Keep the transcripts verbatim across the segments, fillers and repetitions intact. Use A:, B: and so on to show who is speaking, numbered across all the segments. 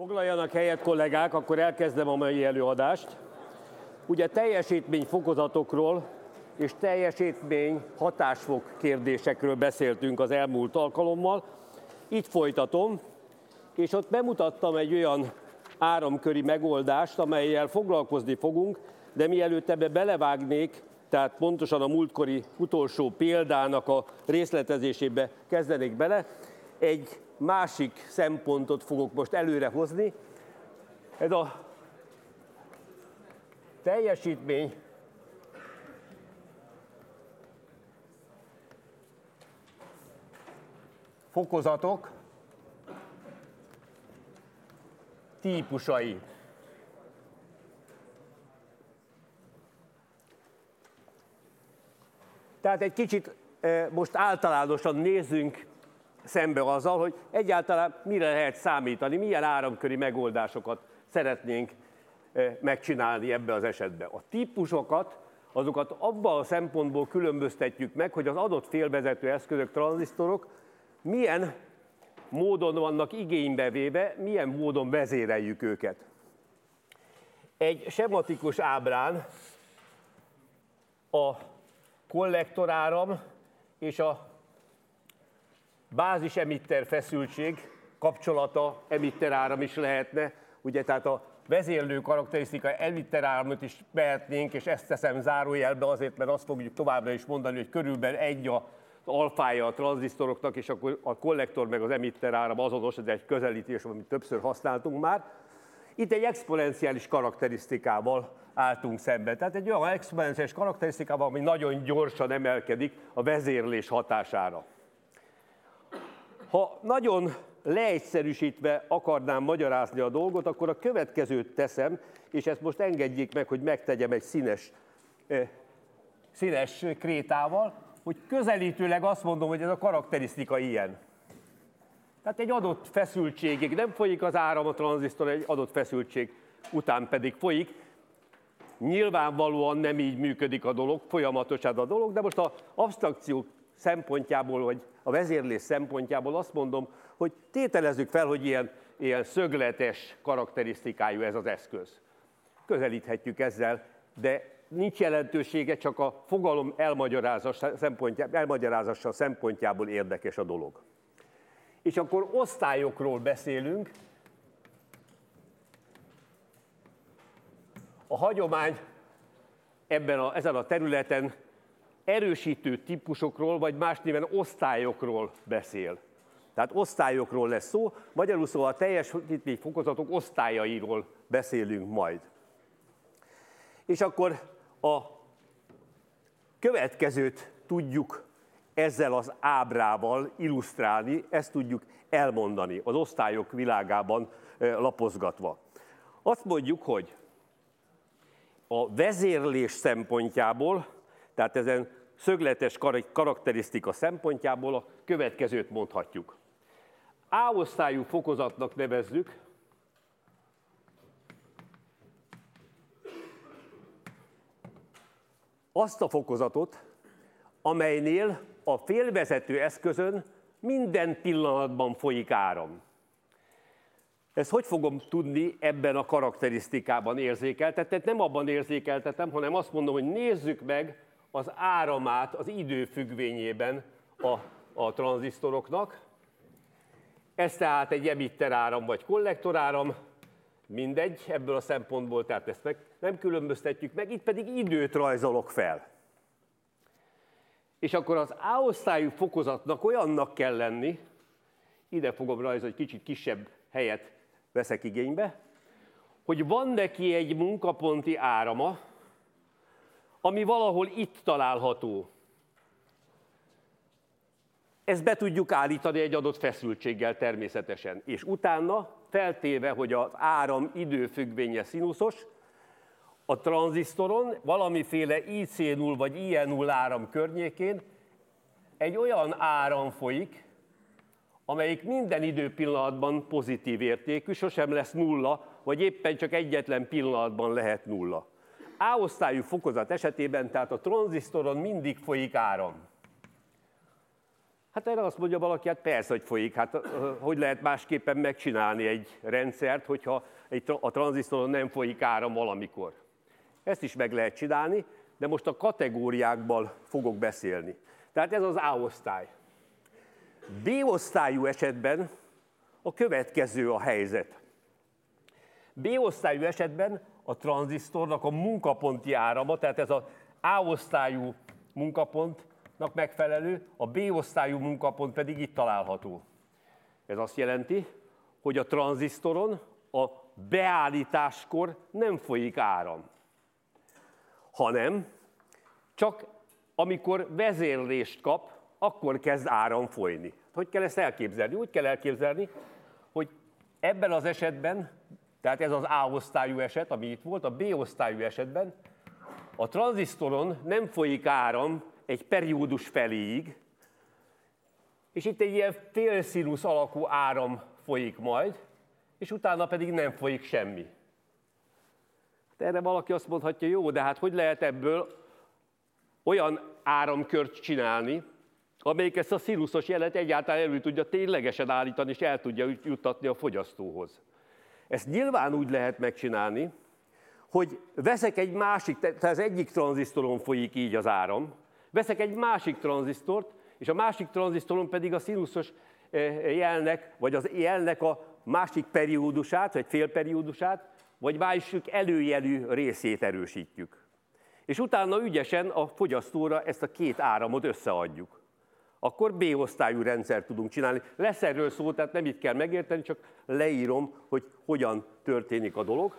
A: Foglaljanak helyet, kollégák, akkor elkezdem a mai előadást. Ugye teljesítményfokozatokról és teljesítmény hatásfok kérdésekről beszéltünk az elmúlt alkalommal. Itt folytatom, és ott bemutattam egy olyan áramköri megoldást, amellyel foglalkozni fogunk, de mielőtt ebbe belevágnék, tehát pontosan a múltkori utolsó példának a részletezésébe kezdenék bele, egy másik szempontot fogok most előrehozni. Ez a teljesítmény fokozatok típusai. Tehát egy kicsit most általánosan nézzünk szembe azzal, hogy egyáltalán mire lehet számítani, milyen áramköri megoldásokat szeretnénk megcsinálni ebbe az esetben. A típusokat, azokat abban a szempontból különböztetjük meg, hogy az adott félvezető eszközök, tranzisztorok milyen módon vannak igénybe véve, milyen módon vezéreljük őket. Egy sematikus ábrán a kollektoráram és a bázis emitter feszültség kapcsolata emitteráram is lehetne, ugye, tehát a vezérlő karakterisztika emitteráramot is vehetnénk, és ezt teszem zárójelbe azért, mert azt fogjuk továbbra is mondani, hogy körülbelül egy az alfája a tranzisztoroknak, és akkor a kollektor meg az emitteráram azonos, ez egy közelítés, amit többször használtunk már. Itt egy exponenciális karakterisztikával álltunk szembe. Tehát egy olyan exponenciális karakterisztikával, ami nagyon gyorsan emelkedik a vezérlés hatására. Ha nagyon leegyszerűsítve akarnám magyarázni a dolgot, akkor a következőt teszem, és ezt most engedjék meg, hogy megtegyem egy színes, eh, színes krétával, hogy közelítőleg azt mondom, hogy ez a karakterisztika ilyen. Tehát egy adott feszültségig nem folyik az áram a tranzisztor, egy adott feszültség után pedig folyik. Nyilvánvalóan nem így működik a dolog, folyamatosan a dolog, de most az absztrakció szempontjából, vagy a vezérlés szempontjából azt mondom, hogy tételezzük fel, hogy ilyen, ilyen szögletes karakterisztikájú ez az eszköz. Közelíthetjük ezzel, de nincs jelentősége, csak a fogalom elmagyarázása szempontjából, elmagyarázása szempontjából érdekes a dolog. És akkor osztályokról beszélünk. A hagyomány ebben a, ezen a területen erősítő típusokról, vagy más néven osztályokról beszél. Tehát osztályokról lesz szó, magyarul szóval a teljesítményfokozatok osztályairól beszélünk majd. És akkor a következőt tudjuk ezzel az ábrával illusztrálni, ezt tudjuk elmondani az osztályok világában lapozgatva. Azt mondjuk, hogy a vezérlés szempontjából, tehát ezen szögletes karakterisztika szempontjából a következőt mondhatjuk. A-osztályú fokozatnak nevezzük azt a fokozatot, amelynél a félvezető eszközön minden pillanatban folyik áram. Ezt hogy fogom tudni ebben a karakterisztikában érzékeltetni? Nem abban érzékeltetem, hanem azt mondom, hogy nézzük meg az áramát az idő függvényében a, a tranzisztoroknak. Ez tehát egy emitteráram vagy kollektoráram, mindegy ebből a szempontból, tehát ezt meg nem különböztetjük meg, itt pedig időt rajzolok fel. És akkor az A-osztályú fokozatnak olyannak kell lenni, ide fogom rajzolni, hogy kicsit kisebb helyet veszek igénybe, hogy van neki egy munkaponti árama, ami valahol itt található. Ezt be tudjuk állítani egy adott feszültséggel természetesen. És utána, feltéve, hogy az áram időfüggvénye szinuszos, a tranzisztoron valamiféle I C null vagy I E null áram környékén egy olyan áram folyik, amelyik minden időpillanatban pozitív értékű, sosem lesz nulla, vagy éppen csak egyetlen pillanatban lehet nulla. A-osztályú fokozat esetében tehát a tranzisztoron mindig folyik áram. Hát erre azt mondja valaki, hát persze, hogy folyik. Hát hogy lehet másképpen megcsinálni egy rendszert, hogyha a tranzisztoron nem folyik áram valamikor. Ezt is meg lehet csinálni, de most a kategóriákban fogok beszélni. Tehát ez az A-osztály. B-osztályú esetben a következő a helyzet. B-osztályú esetben a tranzisztornak a munkaponti árama, tehát ez az A-osztályú munkapontnak megfelelő, a B-osztályú munkapont pedig itt található. Ez azt jelenti, hogy a tranzisztoron a beállításkor nem folyik áram, hanem csak amikor vezérlést kap, akkor kezd áram folyni. Hogy kell ezt elképzelni? Úgy kell elképzelni, hogy ebben az esetben, tehát ez az A-osztályú eset, ami itt volt, a B-osztályú esetben a tranzisztoron nem folyik áram egy periódus feléig, és itt egy ilyen félszínusz alakú áram folyik majd, és utána pedig nem folyik semmi. De erre valaki azt mondhatja, jó, de hát hogy lehet ebből olyan áramkört csinálni, amelyik ezt a színuszos jelet egyáltalán elő tudja ténylegesen állítani, és el tudja juttatni a fogyasztóhoz. Ezt nyilván úgy lehet megcsinálni, hogy veszek egy másik, tehát az egyik tranzisztoron folyik így az áram, veszek egy másik tranzisztort, és a másik tranzisztoron pedig a színuszos jelnek, vagy az jelnek a másik periódusát, vagy félperiódusát, vagy másik előjelű részét erősítjük. És utána ügyesen a fogyasztóra ezt a két áramot összeadjuk. Akkor B-osztályú rendszert tudunk csinálni. Lesz erről szó, tehát nem itt kell megérteni, csak leírom, hogy hogyan történik a dolog.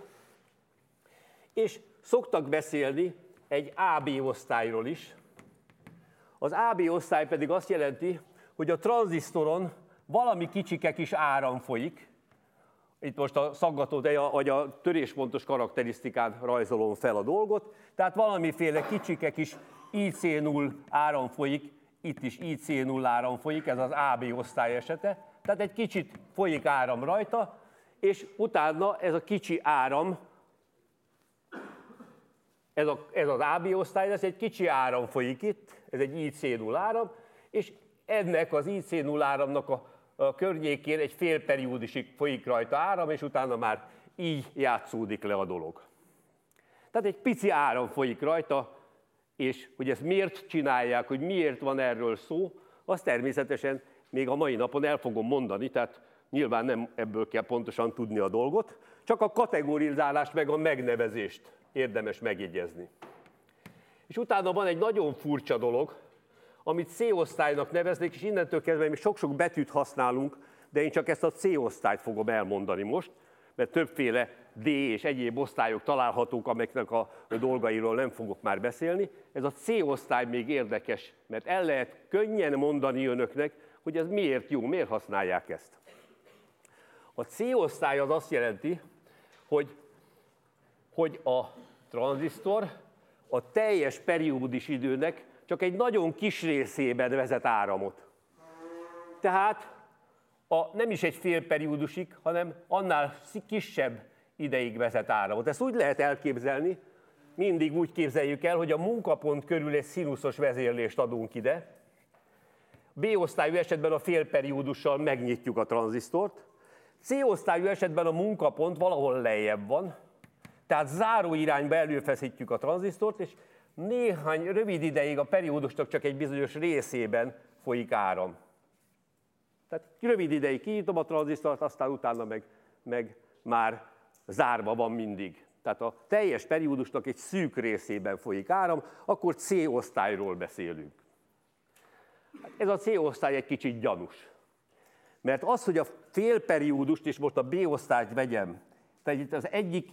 A: És szoktak beszélni egy á bé osztályról is. Az á bé osztály pedig azt jelenti, hogy a tranzisztoron valami kicsike kis áram folyik. Itt most a szaggató, vagy a töréspontos karakterisztikán rajzolom fel a dolgot. Tehát valamiféle kicsike kis I C null áram folyik, itt is I C null áram folyik, ez az á bé osztály esete. Tehát egy kicsit folyik áram rajta, és utána ez a kicsi áram, ez, a, ez az á bé osztály, ez egy kicsi áram folyik itt, ez egy I C null áram, és ennek az I C null áramnak a, a környékén egy fél periódusig folyik rajta áram, és utána már így játszódik le a dolog. Tehát egy pici áram folyik rajta, és hogy ezt miért csinálják, hogy miért van erről szó, azt természetesen még a mai napon el fogom mondani, tehát nyilván nem ebből kell pontosan tudni a dolgot, csak a kategorizálást meg a megnevezést érdemes megjegyezni. És utána van egy nagyon furcsa dolog, amit C-osztálynak neveznék, és innentől kezdve még sok-sok betűt használunk, de én csak ezt a C-osztályt fogom elmondani most, mert többféle D és egyéb osztályok találhatók, amelyeknek a dolgairól nem fogok már beszélni. Ez a C-osztály még érdekes, mert el lehet könnyen mondani önöknek, hogy ez miért jó, miért használják ezt. A C-osztály az azt jelenti, hogy, hogy a tranzisztor a teljes periódus időnek csak egy nagyon kis részében vezet áramot. Tehát a, nem is egy fél periódusig, hanem annál kisebb ideig vezet áramot. Ezt úgy lehet elképzelni, mindig úgy képzeljük el, hogy a munkapont körül egy színuszos vezérlést adunk ide. B-osztályú esetben a félperiódussal megnyitjuk a tranzisztort. C-osztályú esetben a munkapont valahol lejjebb van, tehát záró irányba előfeszítjük a tranzisztort, és néhány rövid ideig a periódusnak csak egy bizonyos részében folyik áram. Tehát rövid ideig kinyitom a tranzisztort, aztán utána meg, meg már zárva van mindig. Tehát a teljes periódusnak egy szűk részében folyik áram, akkor C-osztályról beszélünk. Ez a C-osztály egy kicsit gyanús. Mert az, hogy a félperiódust, és most a B-osztályt vegyem, tehát itt az egyik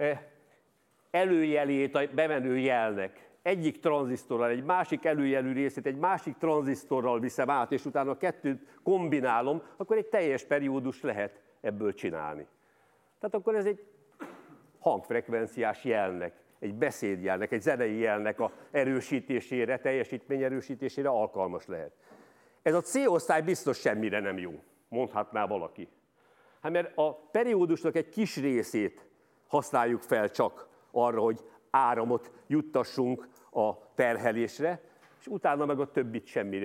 A: előjelét a bemenő jelnek, egyik tranzisztorral, egy másik előjelű részét, egy másik tranzisztorral viszem át, és utána a kettőt kombinálom, akkor egy teljes periódus lehet ebből csinálni. Tehát akkor ez egy hangfrekvenciás jelnek, egy beszédjelnek, egy zenei jelnek a erősítésére, teljesítmény erősítésére alkalmas lehet. Ez a C-osztály biztos semmire nem jó, mondhatná valaki. Hát mert a periódusnak egy kis részét használjuk fel csak arra, hogy áramot juttassunk a terhelésre, és utána meg a többit semmire,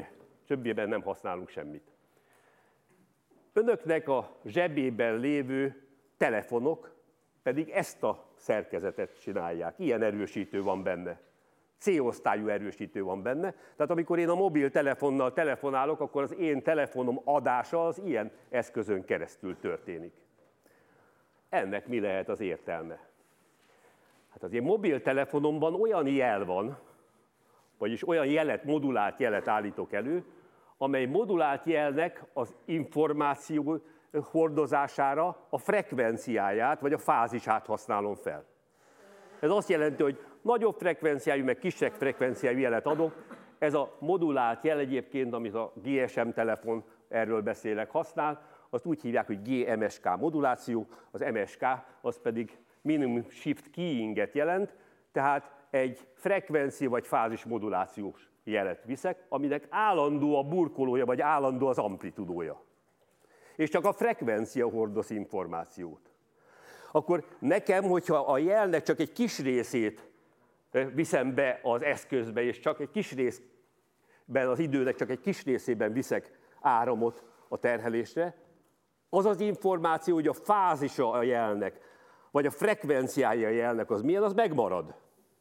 A: többiben nem használunk semmit. Önöknek a zsebében lévő telefonok pedig ezt a szerkezetet csinálják. Ilyen erősítő van benne. C-osztályú erősítő van benne. Tehát amikor én a mobiltelefonnal telefonálok, akkor az én telefonom adása az ilyen eszközön keresztül történik. Ennek mi lehet az értelme? Hát az én mobiltelefonomban olyan jel van, vagyis olyan jelet, modulált jelet állítok elő, amely modulált jelnek az információ hordozására a frekvenciáját, vagy a fázisát használom fel. Ez azt jelenti, hogy nagyobb frekvenciájú, meg kisebb frekvenciájú jelet adok. Ez a modulált jel egyébként, amit a gé es em telefon, erről beszélek, használ, azt úgy hívják, hogy gé em es ká moduláció, az em es ká az pedig minimum shift keyinget jelent, tehát egy frekvencia vagy fázis modulációs jelet viszek, aminek állandó a burkolója, vagy állandó az amplitudója. És csak a frekvencia hordoz információt. Akkor nekem, hogyha a jelnek csak egy kis részét viszem be az eszközbe, és csak egy kis részben, az időnek csak egy kis részében viszek áramot a terhelésre, az az információ, hogy a fázisa a jelnek, vagy a frekvenciája a jelnek, az milyen, az megmarad.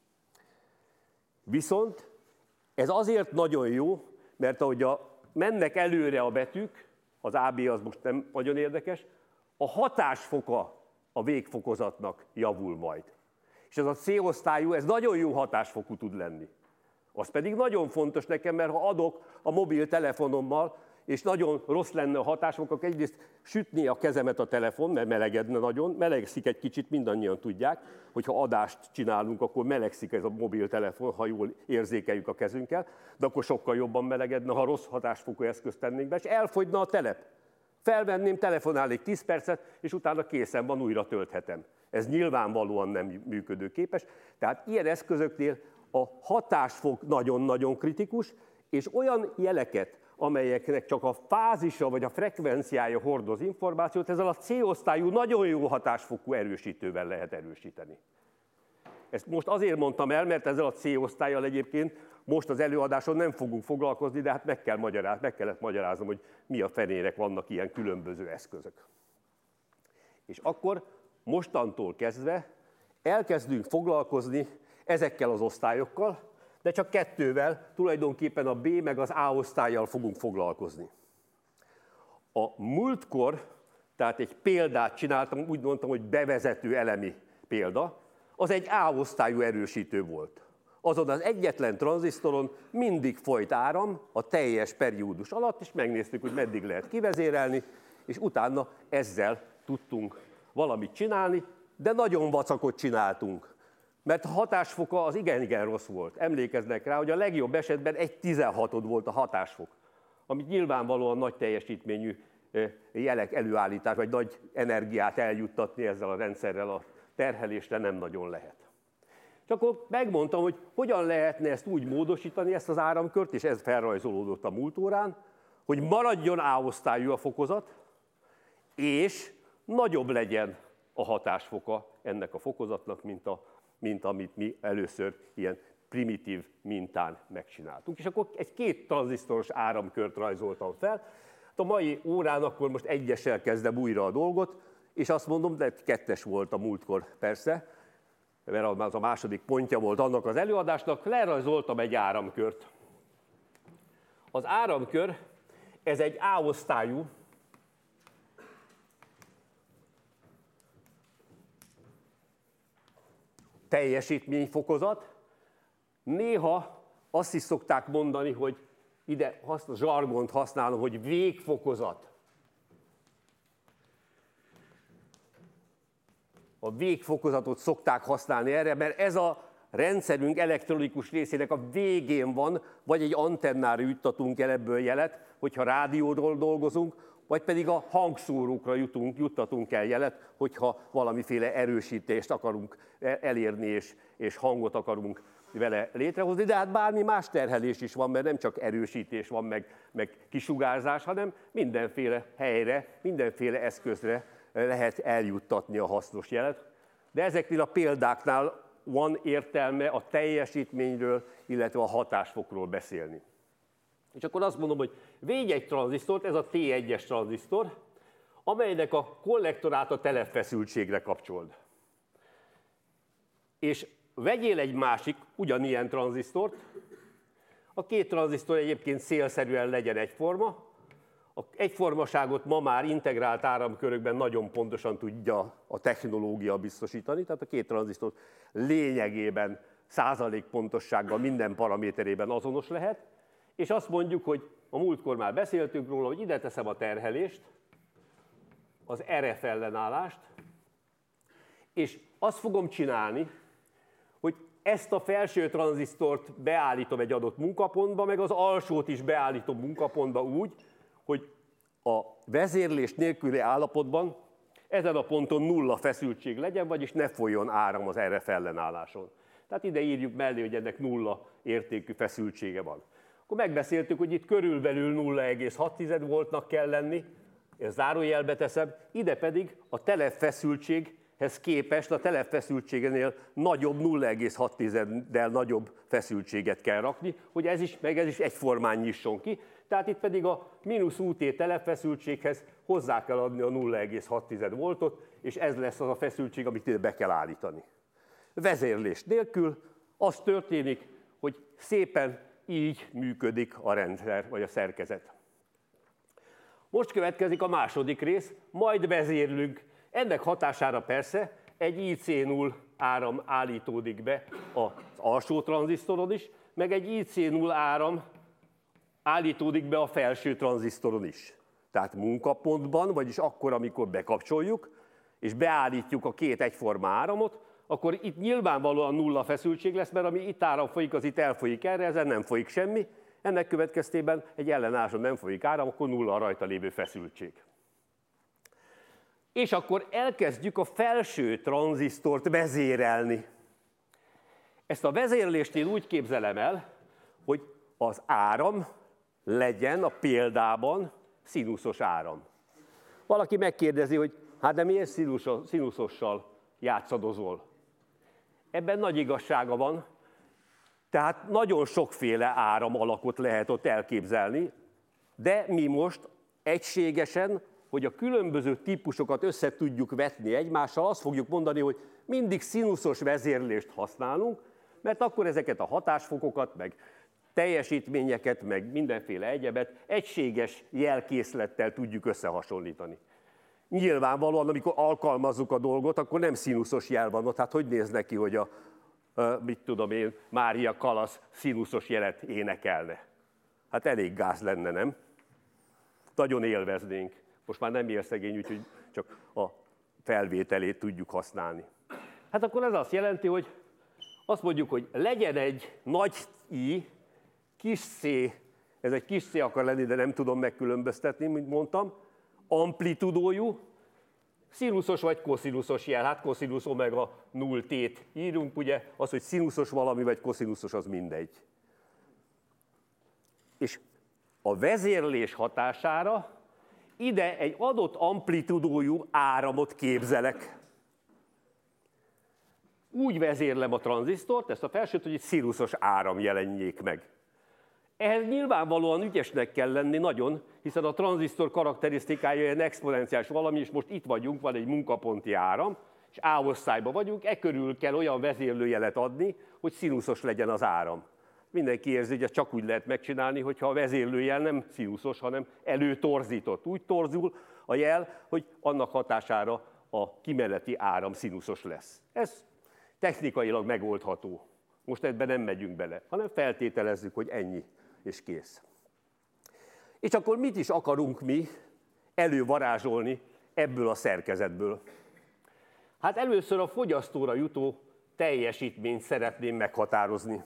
A: Viszont ez azért nagyon jó, mert ahogy a, mennek előre a betűk, az á bé az most nem nagyon érdekes, a hatásfoka a végfokozatnak javul majd. És ez a C-osztályú, ez nagyon jó hatásfokú tud lenni. Az pedig nagyon fontos nekem, mert ha adok a mobiltelefonommal, és nagyon rossz lenne a hatásfok, akkor egyrészt sütné a kezemet a telefon, mert melegedne nagyon, melegszik egy kicsit, mindannyian tudják, hogyha adást csinálunk, akkor melegszik ez a mobiltelefon, ha jól érzékeljük a kezünkkel, de akkor sokkal jobban melegedne, ha rossz hatásfokú eszközt tennénk be, és elfogyna a telep. Felvenném, telefonálnék tíz percet, és utána készen van, újra tölthetem. Ez nyilvánvalóan nem működőképes. Tehát ilyen eszközöknél a hatásfok nagyon-nagyon kritikus, és olyan jeleket, amelyeknek csak a fázisa vagy a frekvenciája hordoz információt, ezzel a C-osztályú nagyon jó hatásfokú erősítővel lehet erősíteni. Ezt most azért mondtam el, mert ezzel a C-osztállyal egyébként most az előadáson nem fogunk foglalkozni, de hát meg, kell magyaráz, meg kellett magyaráznom, hogy mi a fenének vannak ilyen különböző eszközök. És akkor mostantól kezdve elkezdünk foglalkozni ezekkel az osztályokkal, de csak kettővel, tulajdonképpen a B meg az A osztállyal fogunk foglalkozni. A múltkor, tehát egy példát csináltam, úgy mondtam, hogy bevezető elemi példa, az egy A osztályú erősítő volt. Azon az egyetlen tranzisztoron mindig folyt áram a teljes periódus alatt, és megnéztük, hogy meddig lehet kivezérelni, és utána ezzel tudtunk valamit csinálni, de nagyon vacakot csináltunk. Mert a hatásfoka az igen-igen rossz volt. Emlékeznek rá, hogy a legjobb esetben egy tizenhatod volt a hatásfok, amit nyilvánvalóan nagy teljesítményű jelek előállítás, vagy nagy energiát eljuttatni ezzel a rendszerrel a terhelésre nem nagyon lehet. És akkor megmondtam, hogy hogyan lehetne ezt úgy módosítani, ezt az áramkört, és ez felrajzolódott a múlt órán, hogy maradjon A-osztályú a fokozat, és nagyobb legyen a hatásfoka ennek a fokozatnak, mint, a, mint amit mi először ilyen primitív mintán megcsináltunk. És akkor egy két tranzisztoros áramkört rajzoltam fel. A mai órán akkor most egyessel kezdem újra a dolgot, és azt mondom, de kettes volt a múltkor persze, mert az a második pontja volt annak az előadásnak, lerajzoltam egy áramkört. Az áramkör, ez egy A-osztályú, teljesítményfokozat. Néha azt is szokták mondani, hogy ide azt a zsargont használom, hogy végfokozat. A végfokozatot szokták használni erre, mert ez a rendszerünk elektronikus részének a végén van, vagy egy antennára juttatunk el ebből jelet, hogyha rádióról dolgozunk, vagy pedig a hangszórókra jutunk, juttatunk el jelet, hogyha valamiféle erősítést akarunk elérni, és, és hangot akarunk vele létrehozni, de hát bármi más terhelés is van, mert nem csak erősítés van, meg, meg kisugárzás, hanem mindenféle helyre, mindenféle eszközre lehet eljuttatni a hasznos jelet. De ezeknél a példáknál van értelme a teljesítményről, illetve a hatásfokról beszélni. És akkor azt mondom, hogy védj egy tranzisztort, ez a té egyes tranzisztor, amelynek a kollektorát a telepfeszültségre kapcsold. És vegyél egy másik, ugyanilyen tranzisztort, a két tranzisztor egyébként célszerűen legyen egyforma, a egyformaságot ma már integrált áramkörökben nagyon pontosan tudja a technológia biztosítani, tehát a két tranzisztor lényegében százalék pontossággal minden paraméterében azonos lehet, és azt mondjuk, hogy a múltkor már beszéltünk róla, hogy ide teszem a terhelést, az er ef ellenállást, és azt fogom csinálni, hogy ezt a felső tranzisztort beállítom egy adott munkapontba, meg az alsót is beállítom munkapontba úgy, hogy a vezérlés nélküli állapotban ezen a ponton nulla feszültség legyen, vagyis ne folyjon áram az er ef ellenálláson. Tehát ide írjuk mellé, hogy ennek nulla értékű feszültsége van. Akkor megbeszéltük, hogy itt körülbelül nulla egész hat voltnak kell lenni, ezt zárójelbe teszem, ide pedig a telepfeszültséghez képest a telepfeszültségenél nagyobb nulla egész hat-del nagyobb feszültséget kell rakni, hogy ez is, meg ez is egyformán nyisson ki. Tehát itt pedig a mínusz u té telepfeszültséghez hozzá kell adni a nulla egész hat voltot, és ez lesz az a feszültség, amit ide be kell állítani. Vezérlés nélkül az történik, hogy szépen így működik a rendszer, vagy a szerkezet. Most következik a második rész, majd vezérlünk. Ennek hatására persze egy i cé null áram állítódik be az alsó tranzisztoron is, meg egy i cé null áram állítódik be a felső tranzisztoron is. Tehát munkapontban, vagyis akkor, amikor bekapcsoljuk, és beállítjuk a két egyforma áramot, akkor itt nyilvánvalóan nulla feszültség lesz, mert ami itt áram folyik, az itt elfolyik erre, ezen nem folyik semmi. Ennek következtében egy ellenálláson nem folyik áram, akkor nulla a rajta lévő feszültség. És akkor elkezdjük a felső tranzisztort vezérelni. Ezt a vezérlést én úgy képzelem el, hogy az áram legyen a példában színuszos áram. Valaki megkérdezi, hogy hát de miért színuszossal játszadozol? Ebben nagy igazsága van, tehát nagyon sokféle áram alakot lehet ott elképzelni, de mi most egységesen, hogy a különböző típusokat össze tudjuk vetni egymással, azt fogjuk mondani, hogy mindig színuszos vezérlést használunk, mert akkor ezeket a hatásfokokat, meg teljesítményeket, meg mindenféle egyebet egységes jelkészlettel tudjuk összehasonlítani. Nyilvánvalóan, amikor alkalmazzuk a dolgot, akkor nem színuszos jel van ott. Hát hogy néz neki, hogy a, mit tudom én, Mária Kalasz színuszos jelet énekelne? Hát elég gáz lenne, nem? Nagyon élveznénk. Most már nem él szegény, úgyhogy csak a felvételét tudjuk használni. Hát akkor ez azt jelenti, hogy azt mondjuk, hogy legyen egy nagy I, kis C, ez egy kis C akar lenni, de nem tudom megkülönböztetni, mint mondtam, amplitudójú, színuszos vagy koszinuszos jel, hát koszinusz omega null t-t írunk, ugye, az, hogy színuszos valami vagy koszinuszos, az mindegy. És a vezérlés hatására ide egy adott amplitudójú áramot képzelek. Úgy vezérlem a tranzisztort, ezt a felsőt, hogy egy színuszos áram jelenjék meg. Ehhez nyilvánvalóan ügyesnek kell lenni nagyon, hiszen a tranzisztor karakterisztikája egy exponenciális valami, és most itt vagyunk, van egy munkaponti áram, és A-osztályban vagyunk, e körül kell olyan vezérlőjelet adni, hogy színuszos legyen az áram. Mindenki érzi, hogy ezt csak úgy lehet megcsinálni, hogyha a vezérlőjel nem színuszos, hanem előtorzított. Úgy torzul a jel, hogy annak hatására a kimeneti áram színuszos lesz. Ez technikailag megoldható. Most ebben nem megyünk bele, hanem feltételezzük, hogy ennyi, és kész. És akkor mit is akarunk mi elővarázsolni ebből a szerkezetből? Hát először a fogyasztóra jutó teljesítményt szeretném meghatározni.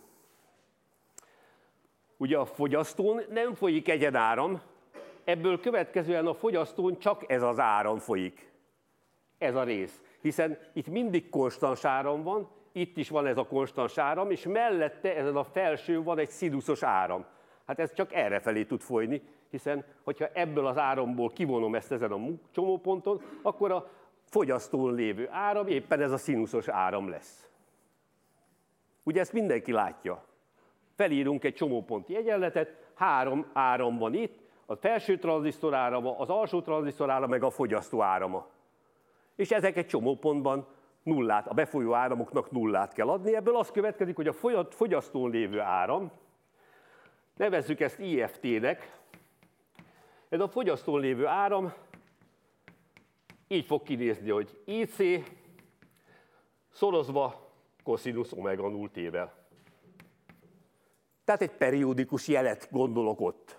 A: Ugye a fogyasztón nem folyik egyenáram, ebből következően a fogyasztón csak ez az áram folyik. Ez a rész. Hiszen itt mindig konstans áram van, itt is van ez a konstans áram, és mellette ezen a felső van egy színuszos áram. Hát ez csak errefelé tud folyni, hiszen hogyha ebből az áramból kivonom ezt ezen a csomóponton, akkor a fogyasztón lévő áram éppen ez a színuszos áram lesz. Ugye ezt mindenki látja. felírunk egy csomóponti egyenletet, három áram van itt, a felső tranzisztor árama, az alsó tranzisztor árama, meg a fogyasztó árama. És ezek egy csomópontban nullát, a befolyó áramoknak nullát kell adni. Ebből az következik, hogy a fogyasztón lévő áram, nevezzük ezt I F T-nek, ez a fogyasztón lévő áram így fog kinézni, hogy I C szorozva koszinusz omega null T-vel. Tehát egy periódikus jelet gondolok ott.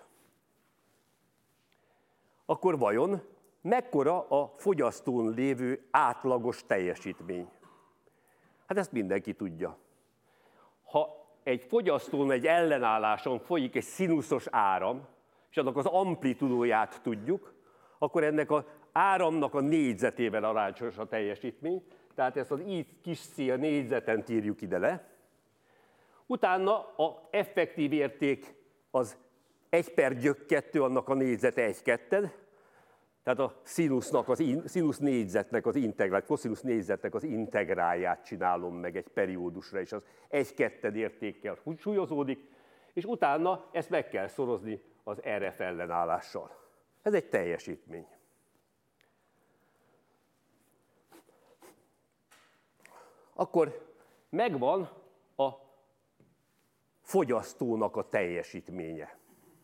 A: Akkor vajon mekkora a fogyasztón lévő átlagos teljesítmény? Hát ezt mindenki tudja. Ha egy fogyasztón, egy ellenálláson folyik egy szinuszos áram, és annak az amplitudóját tudjuk, akkor ennek az áramnak a négyzetével arányos a teljesítmény, tehát ezt az I kis c a négyzeten írjuk ide le. Utána a effektív érték az egy per gyök kettő, annak a négyzete egy ketted, tehát a szinusznak, az in, szinusz négyzetnek az integrált, koszinusz négyzetnek az integrálját csinálom meg egy periódusra, és az egy ketted értékkel súlyozódik, és utána ezt meg kell szorozni az R F ellenállással. Ez egy teljesítmény. Akkor megvan a fogyasztónak a teljesítménye.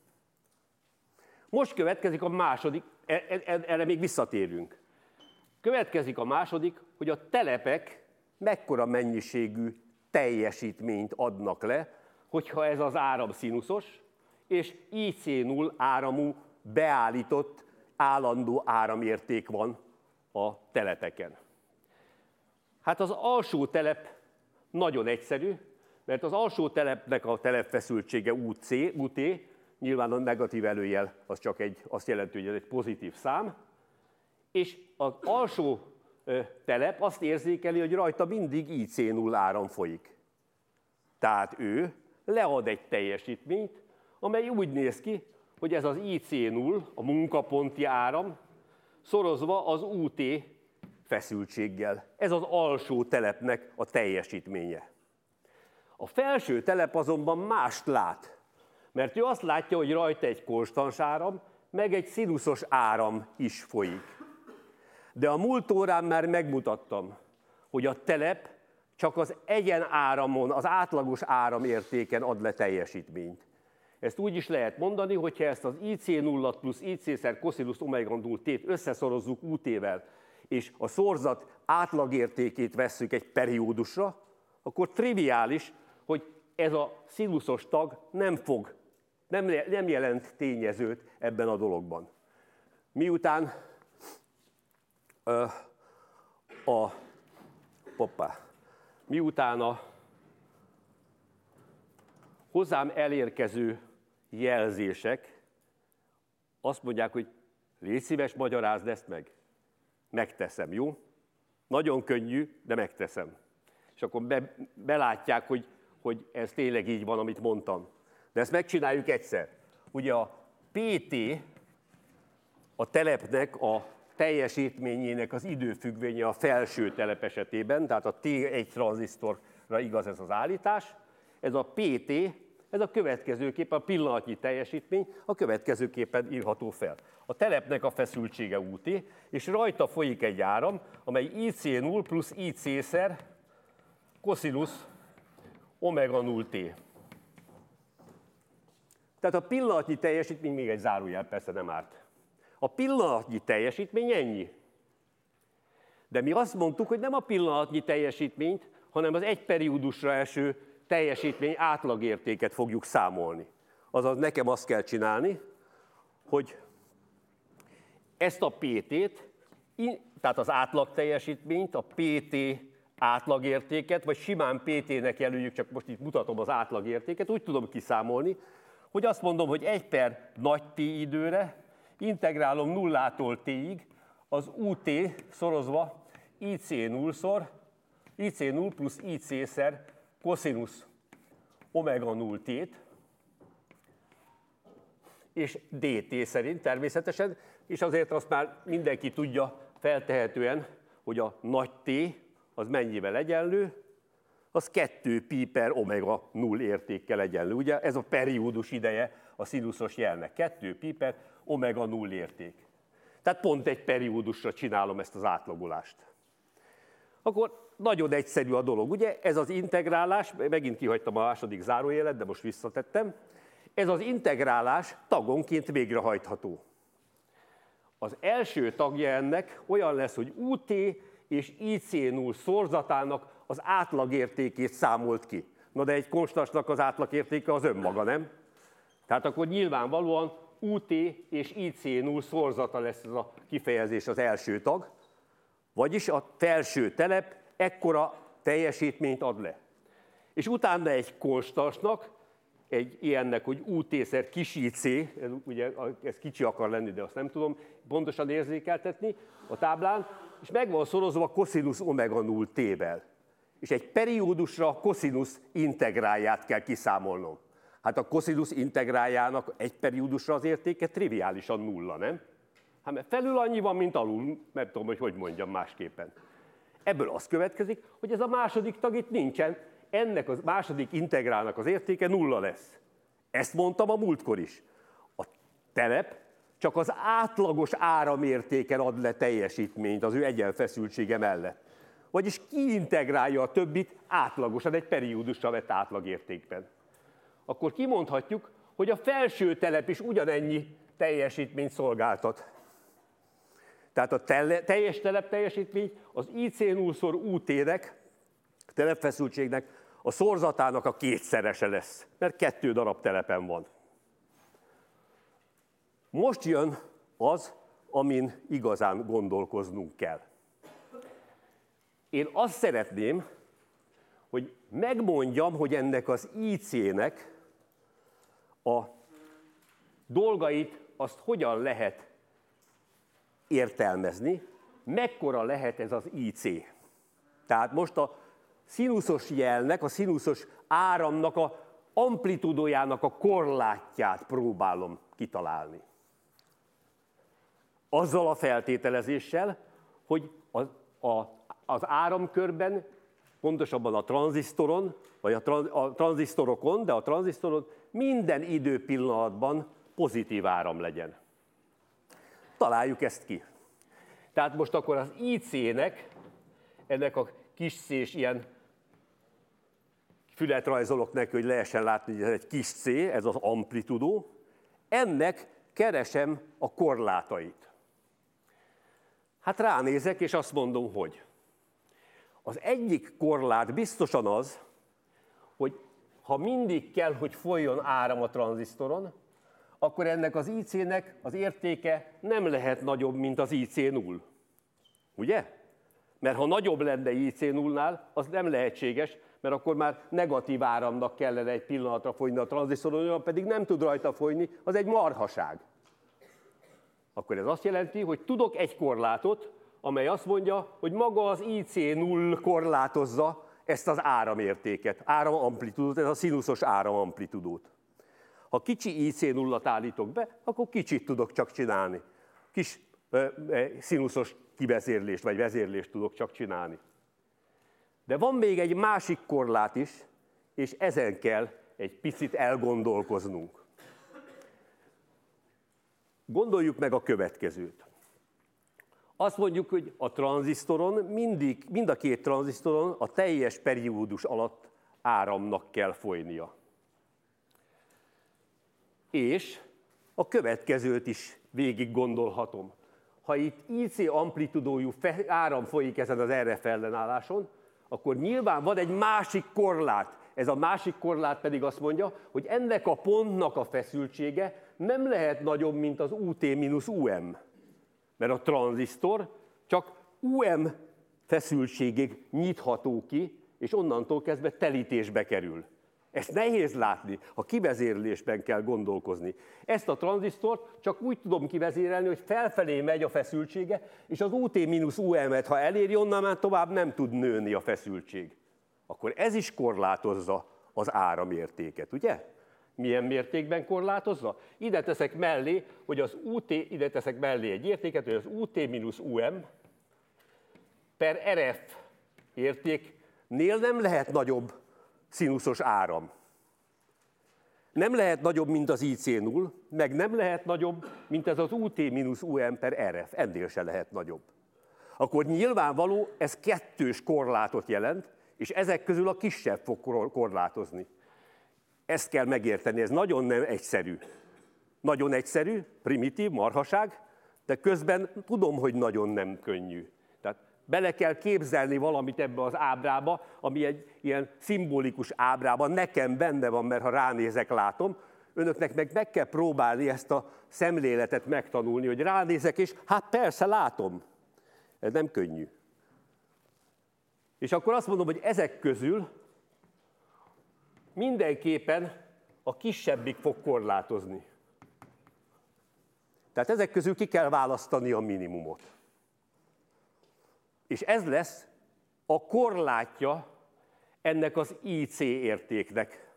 A: Most következik a második, erre még visszatérünk. Következik a második, hogy a telepek mekkora mennyiségű teljesítményt adnak le, hogyha ez az áram szinuszos, és I C null áramú beállított állandó áramérték van a telepeken. Hát az alsó telep nagyon egyszerű, mert az alsó telepnek a telepfeszültsége U C, U T, nyilván a negatív előjel az csak egy, azt jelenti, hogy ez egy pozitív szám, és az alsó telep azt érzékeli, hogy rajta mindig I C null áram folyik. Tehát ő lead egy teljesítményt, amely úgy néz ki, hogy ez az I C null, a munkaponti áram, szorozva az U T feszültséggel. Ez az alsó telepnek a teljesítménye. A felső telep azonban mást lát, mert ő azt látja, hogy rajta egy konstans áram, meg egy szinuszos áram is folyik. De a múlt órán már megmutattam, hogy a telep csak az egyen áramon, az átlagos áramértéken ad le teljesítményt. Ezt úgy is lehet mondani, hogyha ezt az I C null plusz I C-szer koszinusz omega null T-t összeszorozzuk U T-vel, és a szorzat átlagértékét vesszük egy periódusra, akkor triviális, hogy ez a szinuszos tag nem fog, nem, nem jelent tényezőt ebben a dologban. Miután ö, a, hoppá, miután a hozzám elérkező jelzések azt mondják, hogy légy szíves, magyarázd ezt meg. Megteszem, jó? Nagyon könnyű, de megteszem. És akkor be, belátják, hogy, hogy ez tényleg így van, amit mondtam. De ezt megcsináljuk egyszer. Ugye a P T a telepnek a teljesítményének az időfüggvénye a felső telep esetében, tehát a T egy tranzisztorra igaz ez az állítás. Ez a P T, ez a következőképpen, a pillanatnyi teljesítmény a következőképpen írható fel. A telepnek a feszültsége U T, és rajta folyik egy áram, amely I C null plusz I C-szer koszinusz omega null T. Tehát a pillanatnyi teljesítmény, még egy zárójel, persze nem árt. A pillanatnyi teljesítmény ennyi. De mi azt mondtuk, hogy nem a pillanatnyi teljesítményt, hanem az egy periódusra eső teljesítmény átlagértéket fogjuk számolni. Azaz nekem azt kell csinálni, hogy ezt a P T-t, tehát az átlag teljesítményt, a P T átlagértéket, vagy simán P T-nek jelöljük, csak most itt mutatom az átlagértéket, úgy tudom kiszámolni, hogy azt mondom, hogy egy per nagy T időre integrálom nullától T-ig az U T szorozva I C null-szor, I C null plusz I C-szer koszinusz omega null T-t, és D T szerint természetesen, és azért azt már mindenki tudja feltehetően, hogy a nagy T az mennyivel egyenlő, az kettő pi per omega null értékkel egyenlő. Ugye ez a periódus ideje a szinuszos jelnek. kettő pi per omega null érték. Tehát pont egy periódusra csinálom ezt az átlagolást. Akkor nagyon egyszerű a dolog, ugye? Ez az integrálás, megint kihagytam a második zárójelet, de most visszatettem. Ez az integrálás tagonként végrehajtható. Az első tagja ennek olyan lesz, hogy ut és i cé null szorzatának az átlagértékét számolt ki. Na de egy konstansnak az átlagértéke az önmaga, nem? Tehát akkor nyilvánvalóan ut és i cé null szorzata lesz ez a kifejezés az első tag, vagyis a felső telep ekkora teljesítményt ad le. És utána egy konstansnak, egy ilyennek, hogy ut-szer kis ic, ugye ez kicsi akar lenni, de azt nem tudom pontosan érzékeltetni a táblán, és meg van szorozva koszinusz omega null t-vel. És egy periódusra a koszinusz integrálját kell kiszámolnom. Hát a koszinusz integráljának egy periódusra az értéke triviálisan nulla, nem? Hát mert felül annyi van, mint alul, nem tudom, hogy hogy mondjam másképpen. Ebből az következik, hogy ez a második tag itt nincsen, ennek a második integrálnak az értéke nulla lesz. Ezt mondtam a múltkor is. A telep csak az átlagos áramértéken ad le teljesítményt az ő egyenfeszültsége mellett. Vagyis kiintegrálja a többit átlagosan egy periódusra vett átlagértékben. Akkor kimondhatjuk, hogy a felső telep is ugyanennyi teljesítményt szolgáltat. Tehát a tele, teljes telep teljesítmény az i cé null-szor ut-nek, a telepfeszültségnek, a szorzatának a kétszerese lesz, mert kettő darab telepen van. Most jön az, amin igazán gondolkoznunk kell. Én azt szeretném, hogy megmondjam, hogy ennek az i cé-nek a dolgait azt hogyan lehet értelmezni, mekkora lehet ez az i cé. Tehát most a szinuszos jelnek, a szinuszos áramnak a amplitudójának a korlátját próbálom kitalálni. Azzal a feltételezéssel, hogy az, a, az áramkörben, pontosabban a tranzisztoron, vagy a, tranz, a tranzisztorokon, de a tranzisztoron minden időpillanatban pozitív áram legyen. Találjuk ezt ki. Tehát most akkor az i cé-nek, ennek a kis c-s ilyen fület rajzolok neki, hogy lehessen látni, hogy ez egy kis c, ez az amplitudó, ennek keresem a korlátait. Hát ránézek, és azt mondom, hogy az egyik korlát biztosan az, hogy ha mindig kell, hogy folyjon áram a tranzisztoron, akkor ennek az i cé-nek az értéke nem lehet nagyobb, mint az i cé null. Ugye? Mert ha nagyobb lenne i cé nullnál, az nem lehetséges, mert akkor már negatív áramnak kellene egy pillanatra folyni a tranzisztoron, olyan pedig nem tud rajta folyni, az egy marhaság. Akkor ez azt jelenti, hogy tudok egy korlátot, amely azt mondja, hogy maga az i cé null korlátozza ezt az áramértéket, áramamplitudót, ez a szinuszos áramamplitudót. Ha kicsi i cé nullat állítok be, akkor kicsit tudok csak csinálni. Kis e, e, szinuszos kivezérlést vagy vezérlést tudok csak csinálni. De van még egy másik korlát is, és ezen kell egy picit elgondolkoznunk. Gondoljuk meg a következőt. Azt mondjuk, hogy a tranzisztoron, mindig, mind a két tranzisztoron a teljes periódus alatt áramnak kell folynia. És a következőt is végig gondolhatom. Ha itt i cé amplitudójú áram folyik ezen az er ef ellenálláson, akkor nyilván van egy másik korlát. Ez a másik korlát pedig azt mondja, hogy ennek a pontnak a feszültsége nem lehet nagyobb, mint az ut mínusz um. Mert a tranzisztor csak um feszültségig nyitható ki, és onnantól kezdve telítésbe kerül. Ezt nehéz látni, ha kivezérlésben kell gondolkozni. Ezt a tranzisztort csak úgy tudom kivezérelni, hogy felfelé megy a feszültsége, és az ut mínusz um-et, ha eléri, onnan már tovább nem tud nőni a feszültség. Akkor ez is korlátozza az áramértéket, ugye? Milyen mértékben korlátozza? Ide teszek mellé, hogy az ut, ide teszek mellé egy értéket, hogy az ut mínusz um per er ef érték nél nem lehet nagyobb szinuszos áram. Nem lehet nagyobb, mint az I C null, meg nem lehet nagyobb, mint ez az U T mínusz U M per R F. Ennél se lehet nagyobb. Akkor nyilvánvaló, ez kettős korlátot jelent, és ezek közül a kisebb fog korlátozni. Ezt kell megérteni, ez nagyon nem egyszerű. Nagyon egyszerű, primitív, marhaság, de közben tudom, hogy nagyon nem könnyű. Tehát bele kell képzelni valamit ebbe az ábrába, ami egy ilyen szimbolikus ábrában nekem benne van, mert ha ránézek, látom. Önöknek meg meg kell próbálni ezt a szemléletet megtanulni, hogy ránézek, és hát persze látom. Ez nem könnyű. És akkor azt mondom, hogy ezek közül mindenképpen a kisebbik fog korlátozni. Tehát ezek közül ki kell választani a minimumot. És ez lesz a korlátja ennek az I C értéknek.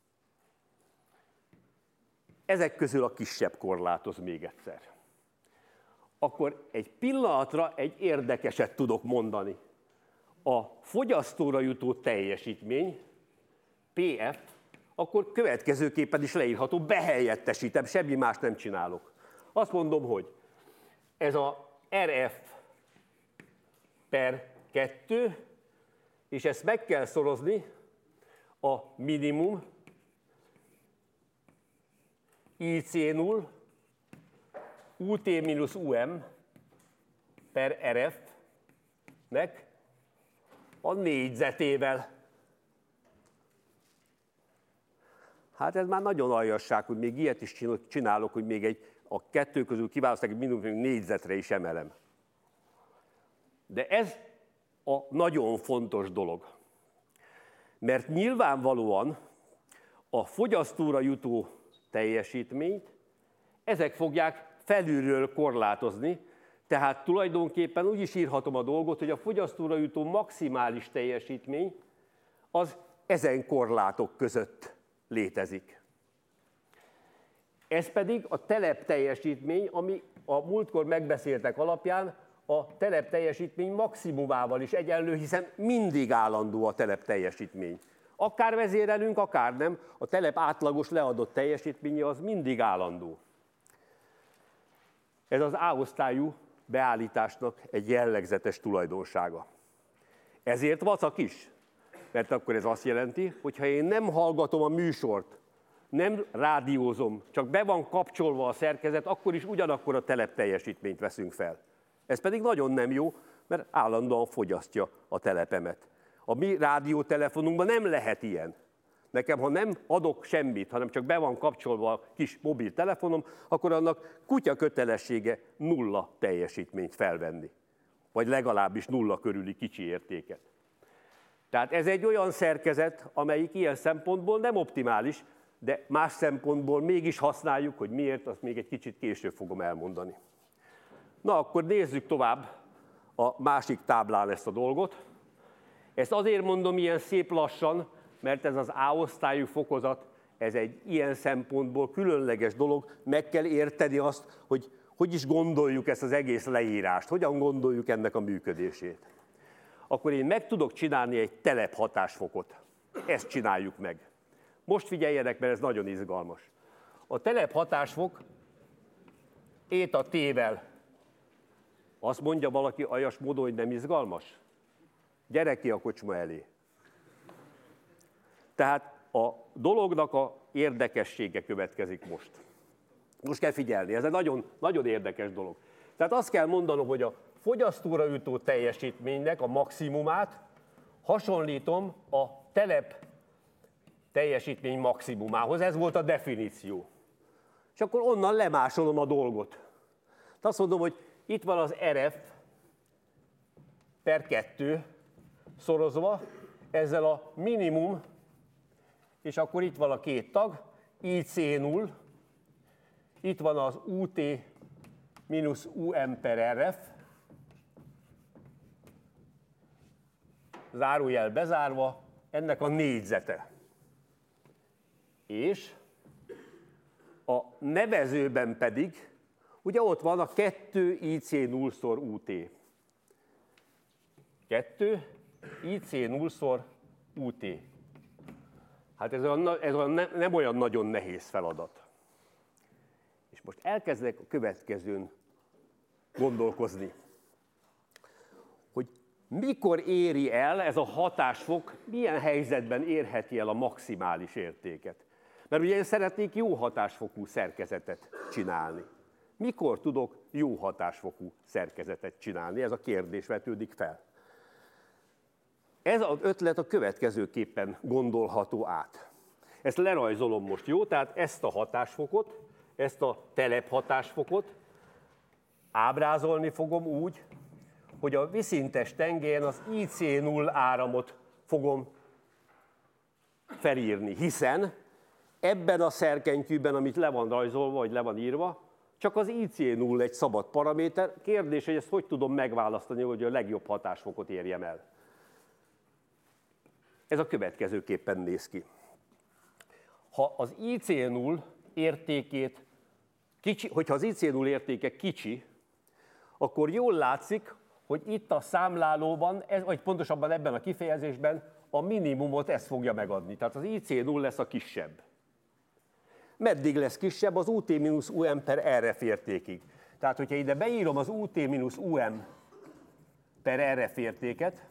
A: Ezek közül a kisebb korlátoz még egyszer. Akkor egy pillanatra egy érdekeset tudok mondani. A fogyasztóra jutó teljesítmény, P F, akkor következőképpen is leírható, behelyettesítem, semmi más nem csinálok. Azt mondom, hogy ez a R F per kettő, és ezt meg kell szorozni a minimum I C null U T mínusz U M per R F-nek a négyzetével. Hát ez már nagyon aljasság, hogy még ilyet is csinálok, hogy még egy, a kettő közül kiválasztok egy minimum négyzetre is emelem. De ez a nagyon fontos dolog. Mert nyilvánvalóan a fogyasztóra jutó teljesítményt ezek fogják felülről korlátozni, tehát tulajdonképpen úgy is írhatom a dolgot, hogy a fogyasztóra jutó maximális teljesítmény az ezen korlátok között létezik. Ez pedig a telep teljesítmény, ami a múltkor megbeszéltek alapján a telep teljesítmény maximumával is egyenlő, hiszen mindig állandó a telep teljesítmény. Akár vezérelünk, akár nem, a telep átlagos leadott teljesítménye az mindig állandó. Ez az A-osztályú beállításnak egy jellegzetes tulajdonsága. Ezért vacak is, mert akkor ez azt jelenti, hogy ha én nem hallgatom a műsort, nem rádiózom, csak be van kapcsolva a szerkezet, akkor is ugyanakkor a telep teljesítményt veszünk fel. Ez pedig nagyon nem jó, mert állandóan fogyasztja a telepemet. A mi rádiótelefonunkban nem lehet ilyen. Nekem, ha nem adok semmit, hanem csak be van kapcsolva a kis mobiltelefonom, akkor annak kutya kötelessége nulla teljesítményt felvenni. Vagy legalábbis nulla körüli kicsi értéket. Tehát ez egy olyan szerkezet, amelyik ilyen szempontból nem optimális, de más szempontból mégis használjuk, hogy miért, azt még egy kicsit később fogom elmondani. Na, akkor nézzük tovább a másik táblán ezt a dolgot. Ezt azért mondom ilyen szép lassan, mert ez az A-osztályú fokozat, ez egy ilyen szempontból különleges dolog, meg kell érteni azt, hogy hogy is gondoljuk ezt az egész leírást, hogyan gondoljuk ennek a működését. Akkor én meg tudok csinálni egy telephatásfokot. Ezt csináljuk meg. Most figyeljenek, mert ez nagyon izgalmas. A telephatásfok éta T-vel. Azt mondja valaki aljas módon, hogy nem izgalmas? Gyere ki a kocsma elé. Tehát a dolognak a érdekessége következik most. Most kell figyelni, ez egy nagyon, nagyon érdekes dolog. Tehát azt kell mondanom, hogy a fogyasztóra jutó teljesítménynek a maximumát hasonlítom a telep teljesítmény maximumához. Ez volt a definíció. És akkor onnan lemásolom a dolgot. Tehát azt mondom, hogy itt van az R F per kettő szorozva, ezzel a minimum, és akkor itt van a két tag, I C null, itt van az U T mínusz U M per R F, zárójel bezárva, ennek a négyzete. És a nevezőben pedig, ugye ott van a kettő I C null szor U T. kettő I C null szor u té. Hát ez, olyan, ez olyan ne, nem olyan nagyon nehéz feladat. És most elkezdek a következőn gondolkozni, hogy mikor éri el ez a hatásfok, milyen helyzetben érheti el a maximális értéket. Mert ugye én szeretnék jó hatásfokú szerkezetet csinálni. Mikor tudok jó hatásfokú szerkezetet csinálni? Ez a kérdés vetődik fel. Ez az ötlet a következőképpen gondolható át. Ezt lerajzolom most, jó? Tehát ezt a hatásfokot, ezt a telephatásfokot ábrázolni fogom úgy, hogy a viszintes tengelyen az I C null áramot fogom felírni, hiszen ebben a szerkentyűben, amit le van rajzolva, vagy le van írva, csak az I C null egy szabad paraméter. Kérdés, hogy ezt hogy tudom megválasztani, hogy a legjobb hatásfokot érjem el. Ez a következőképpen néz ki. Ha az I C null értékét kicsi, hogyha az I C null értéke kicsi, akkor jól látszik, hogy itt a számlálóban, vagy pontosabban ebben a kifejezésben a minimumot ez fogja megadni. Tehát az I C null lesz a kisebb. Meddig lesz kisebb? Az u té mínusz u em per er ef értékig. Tehát, hogyha ide beírom az u té mínusz u em per er ef értéket,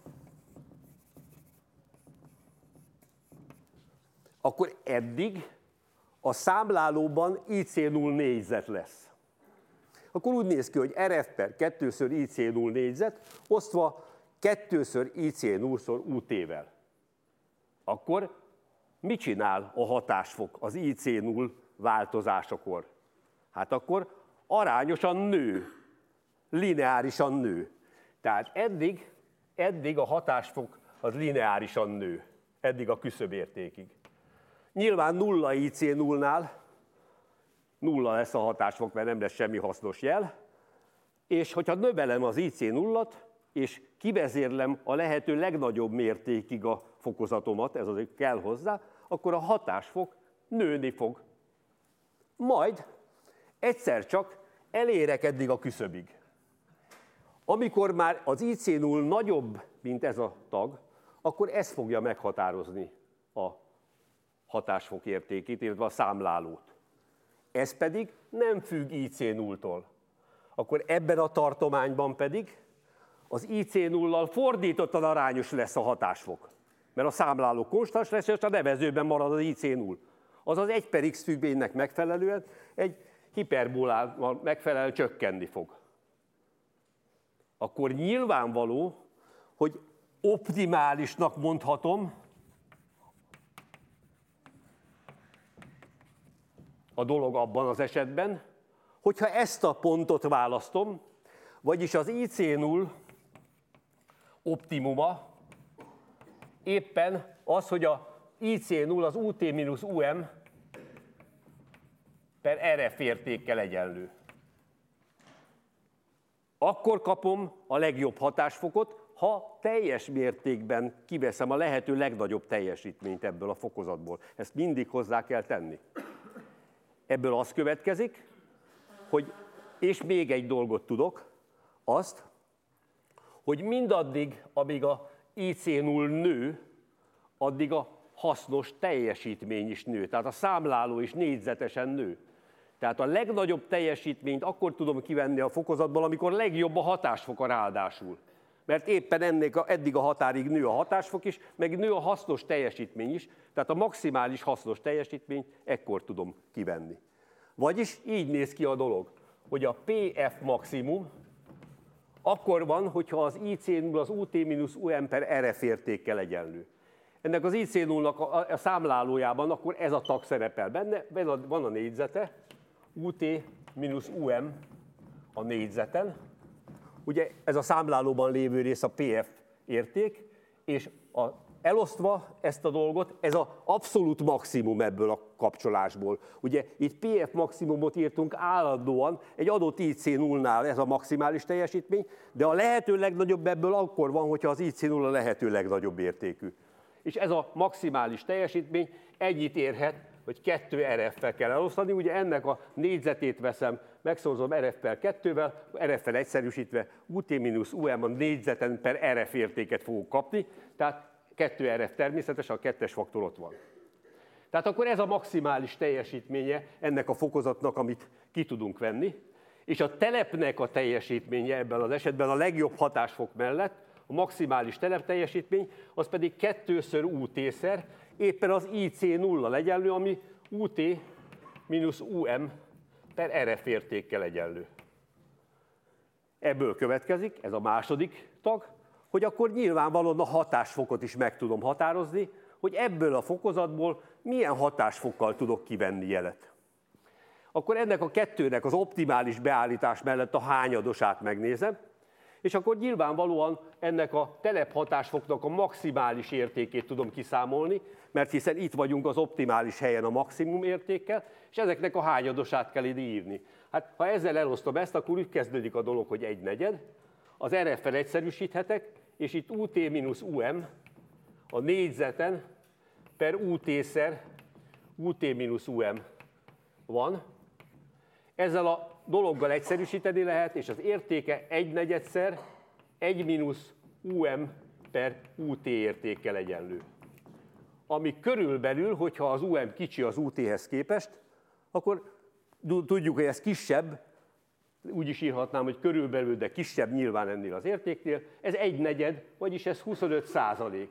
A: akkor eddig a számlálóban I C null négyzet lesz. Akkor úgy néz ki, hogy er ef per kettőször I C null négyzet, osztva kettőször I C null-szor u té-vel. Akkor mit csinál a hatásfok az I C null változásakor? Hát akkor arányosan nő, lineárisan nő. Tehát eddig, eddig a hatásfok az lineárisan nő, eddig a küszöbértékig. Nyilván nulla I C nullnál nulla lesz a hatásfok, mert nem lesz semmi hasznos jel, és hogyha növelem az I C nullat, és kivezérlem a lehető legnagyobb mértékig a fokozatomat, ez azért kell hozzá, akkor a hatásfok nőni fog. Majd egyszer csak elérek eddig a küszöbig. Amikor már az I C null nagyobb, mint ez a tag, akkor ez fogja meghatározni a hatásfok értékét, illetve a számlálót. Ez pedig nem függ I C nulltól. Akkor ebben a tartományban pedig az I C nullal fordítottan arányos lesz a hatásfok. Mert a számláló konstans lesz, és a nevezőben marad az I C null. Azaz egy per x függvénynek megfelelően egy hiperbolával megfelelően csökkenni fog. Akkor nyilvánvaló, hogy optimálisnak mondhatom a dolog abban az esetben, hogyha ezt a pontot választom, vagyis az I C null optimuma éppen az, hogy a I C null az u té mínusz u em per er ef értékkel egyenlő. Akkor kapom a legjobb hatásfokot, ha teljes mértékben kiveszem a lehető legnagyobb teljesítményt ebből a fokozatból. Ezt mindig hozzá kell tenni. Ebből az következik, hogy, és még egy dolgot tudok, azt, hogy mindaddig, amíg a I C null nő, addig a hasznos teljesítmény is nő. Tehát a számláló is négyzetesen nő. Tehát a legnagyobb teljesítményt akkor tudom kivenni a fokozatból, amikor legjobb a hatásfoka ráadásul. Mert éppen ennek a, eddig a határig nő a hatásfok is, meg nő a hasznos teljesítmény is, tehát a maximális hasznos teljesítményt ekkor tudom kivenni. Vagyis így néz ki a dolog, hogy a P F maximum akkor van, hogyha az I C null az u té mínusz u em per er ef értékkel egyenlő. Ennek az I C nullnak a, a számlálójában akkor ez a tag szerepel benne, van a négyzete, u té mínusz u em a négyzeten. Ugye ez a számlálóban lévő rész a P F érték, és a, elosztva ezt a dolgot, ez az abszolút maximum ebből a kapcsolásból. Ugye itt P F maximumot írtunk állandóan, egy adott I C nullnál ez a maximális teljesítmény, de a lehető legnagyobb ebből akkor van, hogyha az I C null a lehető legnagyobb értékű. És ez a maximális teljesítmény ennyit érhet, hogy kettő er ef-fel kell elosztani. Ugye ennek a négyzetét veszem, megszorzom er ef-fel kettővel, er ef-fel egyszerűsítve u té mínusz u em a négyzeten per er ef értéket fogok kapni. Tehát kettő er ef természetesen, a kettes faktor ott van. Tehát akkor ez a maximális teljesítménye ennek a fokozatnak, amit ki tudunk venni, és a telepnek a teljesítménye ebben az esetben a legjobb hatásfok mellett, a maximális telepteljesítmény, az pedig kettőször UT-szer, éppen az I C nulla egyenlő, ami U T mínusz U M per er ef értékkel egyenlő. Ebből következik, ez a második tag, hogy akkor nyilvánvalóan a hatásfokot is meg tudom határozni, hogy ebből a fokozatból milyen hatásfokkal tudok kivenni jelet. Akkor ennek a kettőnek az optimális beállítás mellett a hányadosát megnézem, és akkor nyilvánvalóan ennek a telephatásfoknak a maximális értékét tudom kiszámolni, mert hiszen itt vagyunk az optimális helyen a maximum értékkel, és ezeknek a hányadosát kell ide írni. Hát ha ezzel elosztom ezt, akkor úgy kezdődik a dolog, hogy egy negyed, az er ef-fel egyszerűsíthetek, és itt U T mínusz U M a négyzeten per U T-szer U T mínusz U M van. Ezzel a dologgal egyszerűsíteni lehet, és az értéke egy negyedszer egy mínusz U M per U T értékkel egyenlő. Ami körülbelül, hogyha az U M kicsi az U T-hez képest, akkor tudjuk, hogy ez kisebb, úgy is írhatnám, hogy körülbelül, de kisebb nyilván ennél az értéknél, ez egy negyed, vagyis ez huszonöt százalék.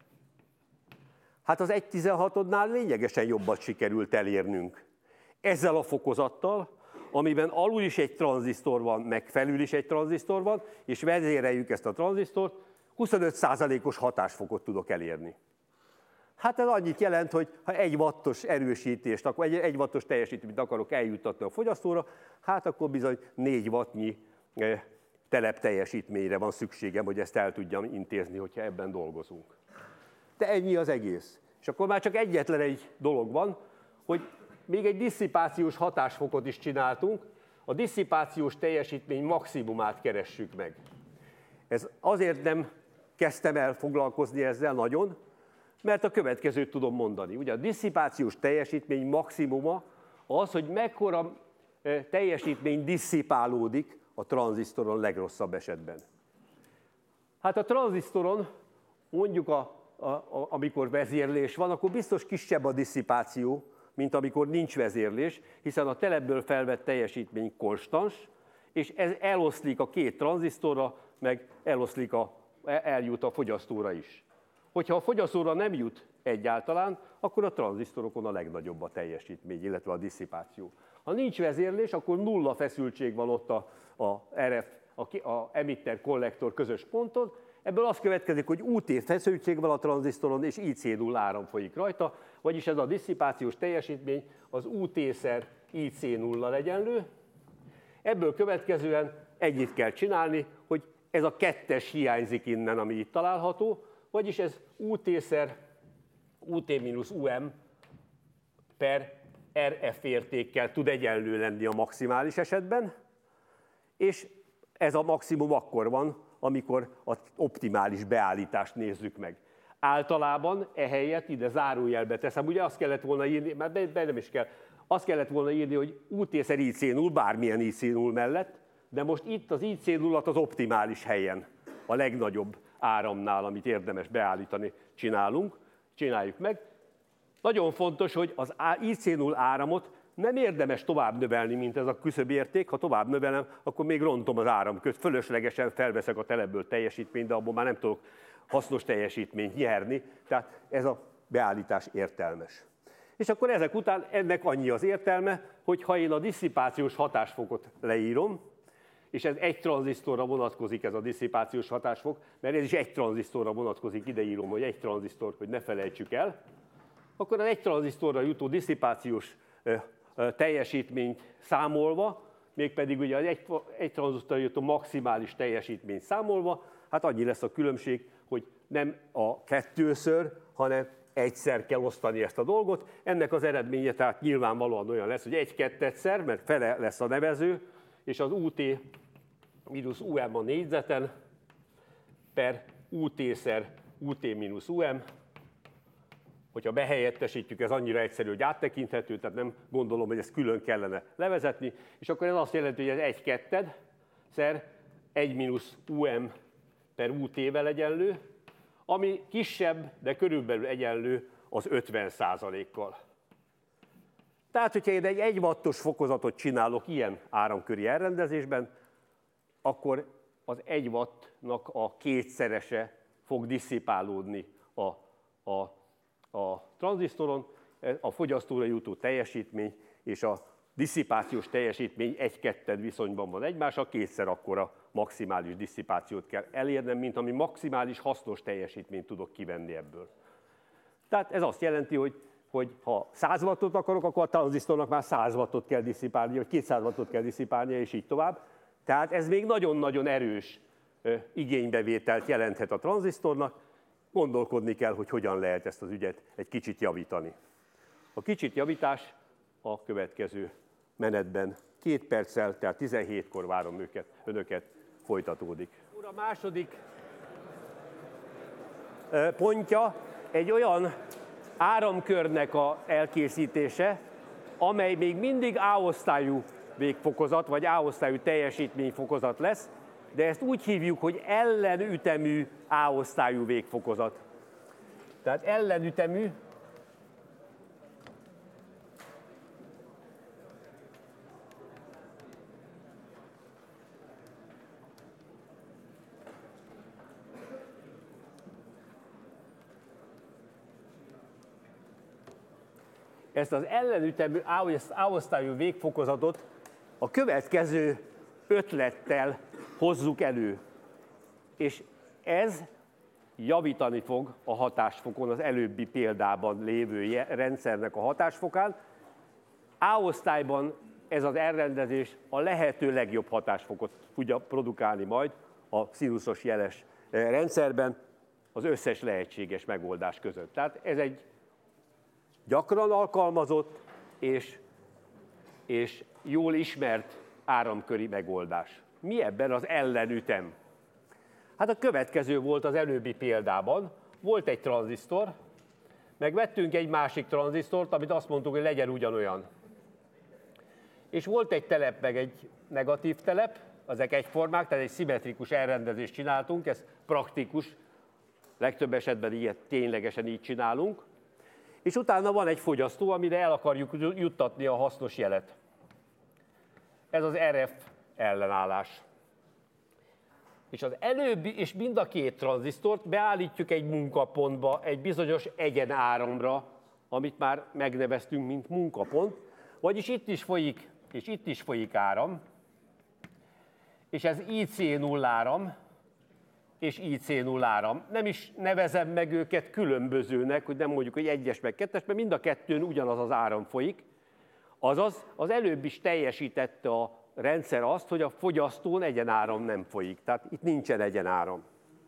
A: Hát az egy tizenhatodnál lényegesen jobbat sikerült elérnünk. Ezzel a fokozattal, amiben alul is egy tranzisztor van, meg felül is egy tranzisztor van, és vezéreljük ezt a tranzisztort, huszonöt százalékos hatásfokot tudok elérni. Hát ez annyit jelent, hogy ha egy wattos erősítést, vagy egy wattos teljesítményt akarok eljuttatni a fogyasztóra, hát akkor bizony négy wattnyi telep teljesítményre van szükségem, hogy ezt el tudjam intézni, hogyha ebben dolgozunk. De ennyi az egész. És akkor már csak egyetlen egy dolog van, hogy még egy disszipációs hatásfokot is csináltunk, a disszipációs teljesítmény maximumát keressük meg. Ez azért nem kezdtem el foglalkozni ezzel nagyon, mert a következőt tudom mondani. Ugye a disszipációs teljesítmény maximuma az, hogy mekkora teljesítmény disszipálódik a tranzisztoron legrosszabb esetben. Hát a tranzisztoron mondjuk, a, a, a, amikor vezérlés van, akkor biztos kisebb a disszipáció, mint amikor nincs vezérlés, hiszen a telepből felvett teljesítmény konstans, és ez eloszlik a két tranzisztorra, meg eloszlik a, eljut a fogyasztóra is. Hogyha a fogyasztóra nem jut egyáltalán, akkor a tranzisztorokon a legnagyobb a teljesítmény, illetve a disszipáció. Ha nincs vezérlés, akkor nulla feszültség van ott a, a er ef, a, a emitter-kollektor közös ponton. Ebből az következik, hogy U T feszültség van a tranzisztoron, és I C nulla áram folyik rajta, vagyis ez a disszipációs teljesítmény az U T-szer I C nulla egyenlő. Ebből következően ennyit kell csinálni, hogy ez a kettes hiányzik innen, ami itt található, vagyis ez U T-szer U T mínusz U M per er ef értékkel tud egyenlő lenni a maximális esetben, és ez a maximum akkor van, amikor az optimális beállítást nézzük meg. Általában ehelyett ide zárójelbe teszem, ugye azt kellett volna írni, mert be, be nem is kell, azt kellett volna írni, hogy U T-szer I C nulla, bármilyen I C nulla mellett, de most itt az I C nullat az optimális helyen, a legnagyobb áramnál, amit érdemes beállítani, csinálunk, csináljuk meg. Nagyon fontos, hogy az I C nulla áramot nem érdemes tovább növelni, mint ez a küszöbérték. Ha tovább növelem, akkor még rontom az áramköt. Fölöslegesen felveszek a telepből teljesítményt, de abból már nem tudok hasznos teljesítményt nyerni. Tehát ez a beállítás értelmes. És akkor ezek után ennek annyi az értelme, hogy ha én a disszipációs hatásfokot leírom, és ez egy tranzisztorra vonatkozik ez a disszipációs hatásfok, mert ez is egy tranzisztorra vonatkozik, ide írom, hogy egy tranzisztor, hogy ne felejtsük el, akkor az egy tranzisztorra jutó disszipációs teljesítményt számolva, mégpedig ugye az egy, egy tranzisztorra jutó maximális teljesítményt számolva, hát annyi lesz a különbség, hogy nem a kettőször, hanem egyszer kell osztani ezt a dolgot. Ennek az eredménye tehát nyilvánvalóan olyan lesz, hogy egy-kettetszer, mert fele lesz a nevező, és az U T mínusz U M a négyzeten per U T-szer U T mínusz U M. Hogyha behelyettesítjük, ez annyira egyszerű, hogy áttekinthető, tehát nem gondolom, hogy ezt külön kellene levezetni, és akkor ez azt jelenti, hogy ez egy-ketted szer egy mínusz U M per U T-vel egyenlő, ami kisebb, de körülbelül egyenlő az ötven százalékkal. Tehát, hogyha én egy egy wattos fokozatot csinálok ilyen áramköri elrendezésben, akkor az egy wattnak a kétszerese fog disszipálódni a, a, a tranzisztoron, a fogyasztóra jutó teljesítmény és a disszipációs teljesítmény egy-kettő viszonyban van egymással, kétszer akkora maximális disszipációt kell elérnem, mint ami maximális hasznos teljesítményt tudok kivenni ebből. Tehát ez azt jelenti, hogy, hogy ha száz wattot akarok, akkor a tranzisztornak már száz wattot kell disszipálnia, vagy kétszáz wattot kell disszipálnia, és így tovább. Tehát ez még nagyon-nagyon erős igénybevételt jelenthet a tranzisztornak, gondolkodni kell, hogy hogyan lehet ezt az ügyet egy kicsit javítani. A kicsit javítás a következő menetben két perccel, tehát tizenhétkor várom őket, önöket, folytatódik. A második pontja egy olyan áramkörnek az elkészítése, amely még mindig A-osztályú végfokozat, vagy A-osztályú teljesítményfokozat lesz, de ezt úgy hívjuk, hogy ellenütemű A-osztályú végfokozat. Tehát ellenütemű, ezt az ellenütemű A-osztályú végfokozatot a következő ötlettel hozzuk elő. És ez javítani fog a hatásfokon, az előbbi példában lévő rendszernek a hatásfokán. A-osztályban ez az elrendezés a lehető legjobb hatásfokot tudja produkálni majd a szinuszos jeles rendszerben az összes lehetséges megoldás között. Tehát ez egy gyakran alkalmazott és, és jól ismert áramköri megoldás. Mi ebben az ellenütem? Hát a következő volt az előbbi példában. Volt egy tranzisztor, meg vettünk egy másik tranzisztort, amit azt mondtuk, hogy legyen ugyanolyan. És volt egy telep, meg egy negatív telep, ezek egyformák, tehát egy szimmetrikus elrendezést csináltunk, ez praktikus, legtöbb esetben ilyet ténylegesen így csinálunk. És utána van egy fogyasztó, amire el akarjuk juttatni a hasznos jelet. Ez az er ef ellenállás. És az előbbi, és mind a két tranzisztort beállítjuk egy munkapontba, egy bizonyos egyenáramra, amit már megneveztünk, mint munkapont, vagyis itt is folyik, és itt is folyik áram, és ez I C null áram, és I C null áram. Nem is nevezem meg őket különbözőnek, hogy nem mondjuk, hogy egyes meg kettes, mert mind a kettőn ugyanaz az áram folyik. Azaz, az előbb is teljesítette a rendszer azt, hogy a fogyasztón egyenáram nem folyik. Tehát itt nincsen egyenáram.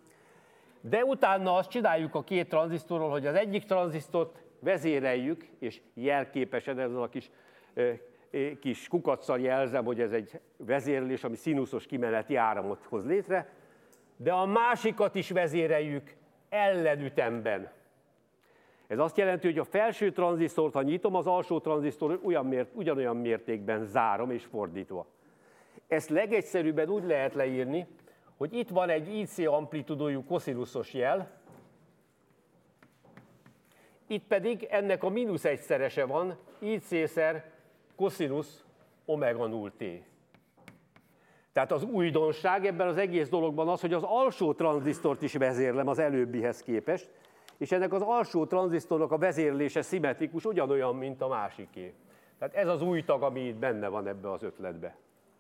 A: De utána azt csináljuk a két tranzisztorról, hogy az egyik tranzisztort vezéreljük, és jelképesen ezzel a kis, kis kukaccal jelzem, hogy ez egy vezérlés, ami szinuszos kimeneti áramot hoz létre, de a másikat is vezéreljük ellenütemben. Ez azt jelenti, hogy a felső tranzisztort, ha nyitom, az alsó tranzisztor olyan mért, ugyanolyan mértékben zárom, és fordítva. Ezt legegyszerűbben úgy lehet leírni, hogy itt van egy I C amplitudójú koszinuszos jel, itt pedig ennek a mínusz egyszerese van, I C-szer koszinusz omega null t. Tehát az újdonság ebben az egész dologban az, hogy az alsó tranzisztort is vezérlem az előbbihez képest, és ennek az alsó tranzisztornak a vezérlése szimmetrikus, ugyanolyan, mint a másiké. Tehát ez az új tag, ami itt benne van ebbe az ötletbe.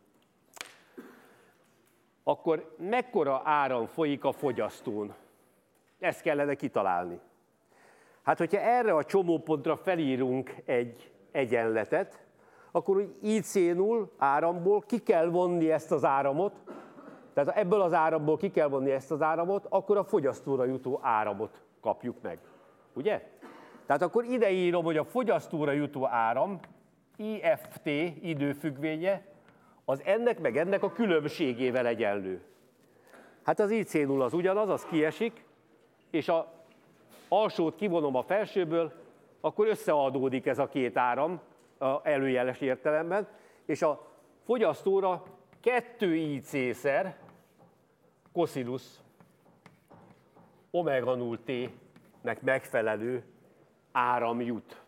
A: Akkor mekkora áram folyik a fogyasztón? Ezt kellene kitalálni. Hát, hogyha erre a csomópontra felírunk egy egyenletet, akkor úgy I C null áramból ki kell vonni ezt az áramot, tehát ebből az áramból ki kell vonni ezt az áramot, akkor a fogyasztóra jutó áramot kapjuk meg. Ugye? Tehát akkor ide írom, hogy a fogyasztóra jutó áram, I F T időfüggvénye, az ennek meg ennek a különbségével egyenlő. Hát az I C null az ugyanaz, az kiesik, és az alsót kivonom a felsőből, akkor összeadódik ez a két áram, a előjeles értelemben, és a fogyasztóra kettő I C-szer koszinusz omega null t-nek megfelelő áram jut.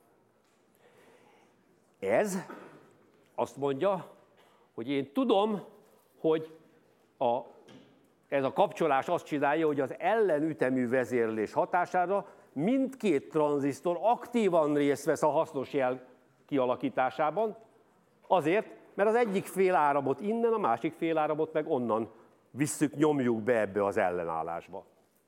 A: Ez azt mondja, hogy én tudom, hogy a, ez a kapcsolás azt csinálja, hogy az ellenütemű vezérlés hatására mindkét tranzisztor aktívan részt vesz a hasznos jel kialakításában, azért, mert az egyik fél áramot innen, a másik fél áramot meg onnan visszük, nyomjuk be ebbe az ellenállásba.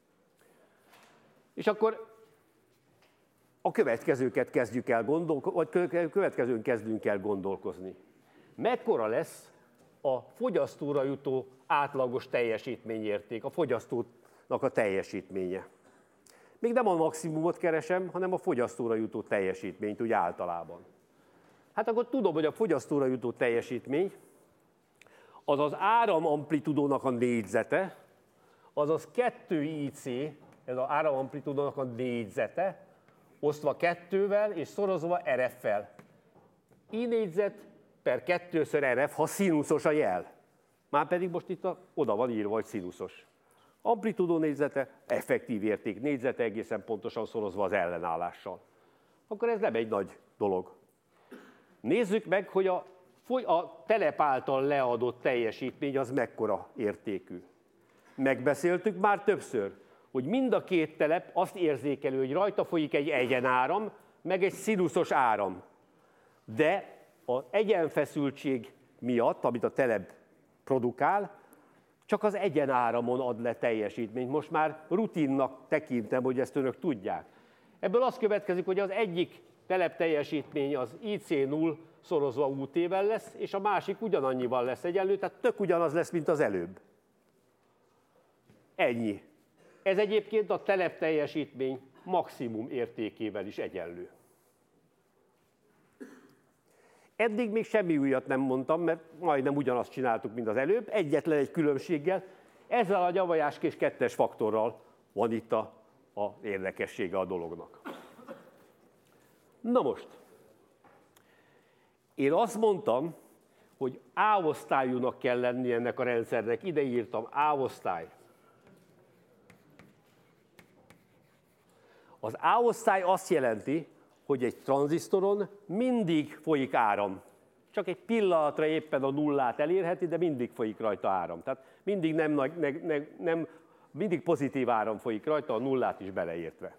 A: És akkor a következőket kezdjük el gondolkozni, vagy következőn kezdünk el gondolkozni. Mekkora lesz a fogyasztóra jutó átlagos teljesítményérték, a fogyasztónak a teljesítménye? Még nem a maximumot keresem, hanem a fogyasztóra jutó teljesítményt úgy általában. Hát akkor tudom, hogy a fogyasztóra jutó teljesítmény az az áramamplitudónak a négyzete, azaz kettő I C, ez az áramamplitudónak a négyzete, osztva kettővel és szorozva R F-fel. I négyzet per kettőször R F, ha színuszos a jel. Márpedig most itt a, oda van írva, hogy színuszos. Amplitudó négyzete, effektív érték négyzete, egészen pontosan szorozva az ellenállással. Akkor ez nem egy nagy dolog. Nézzük meg, hogy a, a telep által leadott teljesítmény az mekkora értékű. Megbeszéltük már többször, hogy mind a két telep azt érzékelő, hogy rajta folyik egy egyenáram, meg egy színuszos áram. De az egyenfeszültség miatt, amit a telep produkál, csak az egyenáramon ad le teljesítményt. Most már rutinnak tekintem, hogy ezt önök tudják. Ebből az következik, hogy az egyik telep teljesítmény az I C null szorozva U T-vel lesz, és a másik ugyanannyival lesz egyenlő, tehát tök ugyanaz lesz, mint az előbb. Ennyi. Ez egyébként a telep teljesítmény maximum értékével is egyenlő. Eddig még semmi újat nem mondtam, mert majdnem ugyanazt csináltuk, mint az előbb, egyetlen egy különbséggel. Ezzel a nyavajás kettes faktorral van itt a, a érdekessége a dolognak. Na most, én azt mondtam, hogy A-osztályúnak kell lenni ennek a rendszernek. Ide írtam A-osztály. Az A-osztály azt jelenti, hogy egy tranzisztoron mindig folyik áram. Csak egy pillanatra éppen a nullát elérheti, de mindig folyik rajta áram. Tehát mindig, nem, ne, ne, nem, mindig pozitív áram folyik rajta, a nullát is beleértve.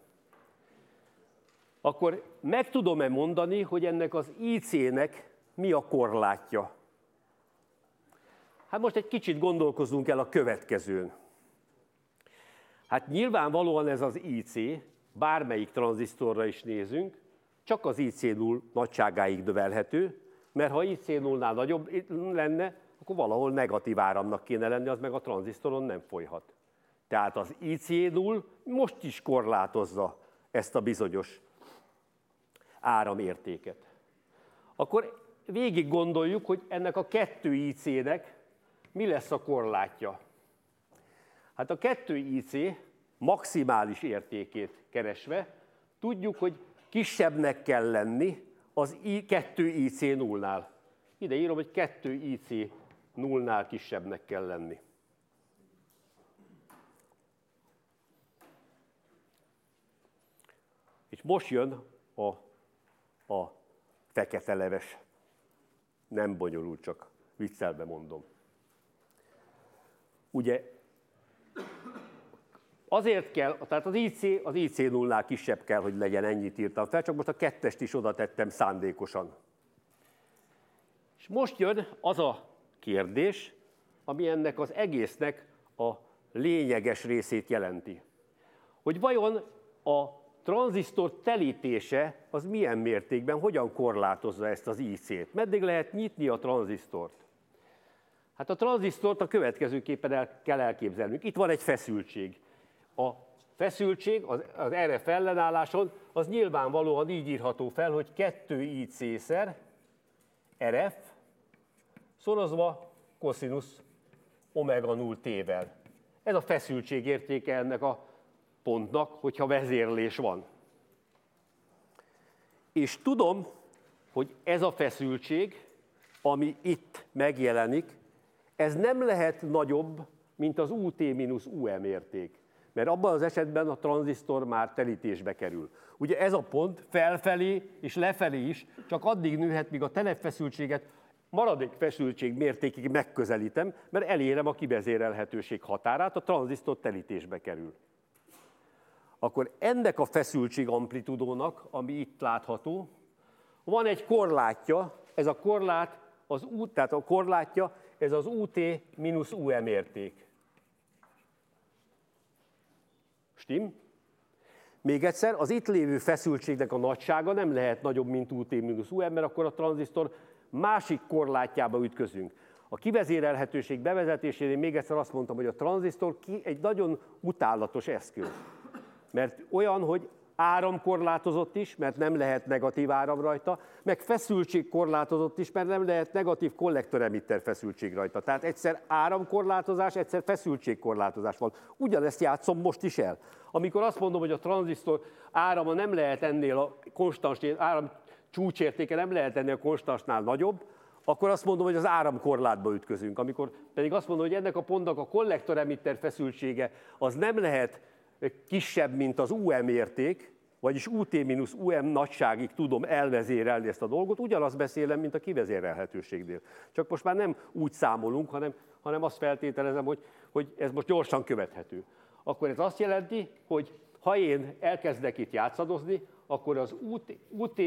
A: Akkor meg tudom-e mondani, hogy ennek az I C-nek mi a korlátja? Hát most egy kicsit gondolkozzunk el a következőn. Hát nyilvánvalóan ez az I C, bármelyik tranzisztorra is nézünk, csak az I C null nagyságáig növelhető, mert ha I C nullnál nagyobb lenne, akkor valahol negatív áramnak kéne lenni, az meg a tranzisztoron nem folyhat. Tehát az I C null most is korlátozza ezt a bizonyos áramértéket. Akkor végig gondoljuk, hogy ennek a kettő I C-nek mi lesz a korlátja. Hát a kettő I C maximális értékét keresve tudjuk, hogy kisebbnek kell lenni az kettő I C nullnál. Ide írom, hogy kettő I C nullnál kisebbnek kell lenni. És most jön a, a fekete leves. Nem bonyolult, csak viccelbe mondom. Ugye azért kell, tehát az I C, az I C nullnál kisebb kell, hogy legyen, ennyit írtam fel, csak most a kettest is oda tettem szándékosan. És most jön az a kérdés, ami ennek az egésznek a lényeges részét jelenti. Hogy vajon a tranzisztor telítése az milyen mértékben, hogyan korlátozza ezt az I C-t? Meddig lehet nyitni a tranzisztort? Hát a tranzisztort a következőképpen el kell elképzelnünk. Itt van egy feszültség. A feszültség az, az R F ellenálláson az nyilvánvalóan így írható fel, hogy kettő I C-szer R F szorozva koszinusz omega null t-vel. Ez a feszültség értéke ennek a pontnak, hogyha vezérlés van. És tudom, hogy ez a feszültség, ami itt megjelenik, ez nem lehet nagyobb, mint az U T mínusz U M érték. mert abban az esetben a tranzisztor már telítésbe kerül. Ugye ez a pont felfelé és lefelé is csak addig nőhet, míg a telepfeszültséget maradék feszültség mértékig megközelítem, mert elérem a kivezérelhetőség határát, a tranzisztor telítésbe kerül. Akkor ennek a feszültség amplitudónak, ami itt látható, van egy korlátja, ez a korlát, az U, tehát a korlátja, ez az U T mínusz U M érték. Stim? Még egyszer, az itt lévő feszültségnek a nagysága nem lehet nagyobb, mint U T mínusz U M, mert akkor a tranzisztor másik korlátjába ütközünk. A kivezérelhetőség bevezetésénél még egyszer azt mondtam, hogy a tranzisztor egy nagyon utálatos eszköz. Mert olyan, hogy áramkorlátozott is, mert nem lehet negatív áram rajta, meg feszültségkorlátozott is, mert nem lehet negatív kollektor-emitter feszültség rajta. Tehát egyszer áramkorlátozás, egyszer feszültségkorlátozás van. Ugyanezt játszom most is el. Amikor azt mondom, hogy a tranzisztor árama nem lehet ennél a konstans, áram csúcsértéke nem lehet ennél a konstansnál nagyobb, akkor azt mondom, hogy az áramkorlátba ütközünk. Amikor pedig azt mondom, hogy ennek a pontnak a kollektor-emitter feszültsége az nem lehet kisebb, mint az U M érték, vagyis U T mínusz U M nagyságig tudom elvezérelni ezt a dolgot, ugyanazt beszélem, mint a kivezérelhetőségnél. Csak most már nem úgy számolunk, hanem, hanem azt feltételezem, hogy, hogy ez most gyorsan követhető. Akkor ez azt jelenti, hogy ha én elkezdek itt játszadozni, akkor az U T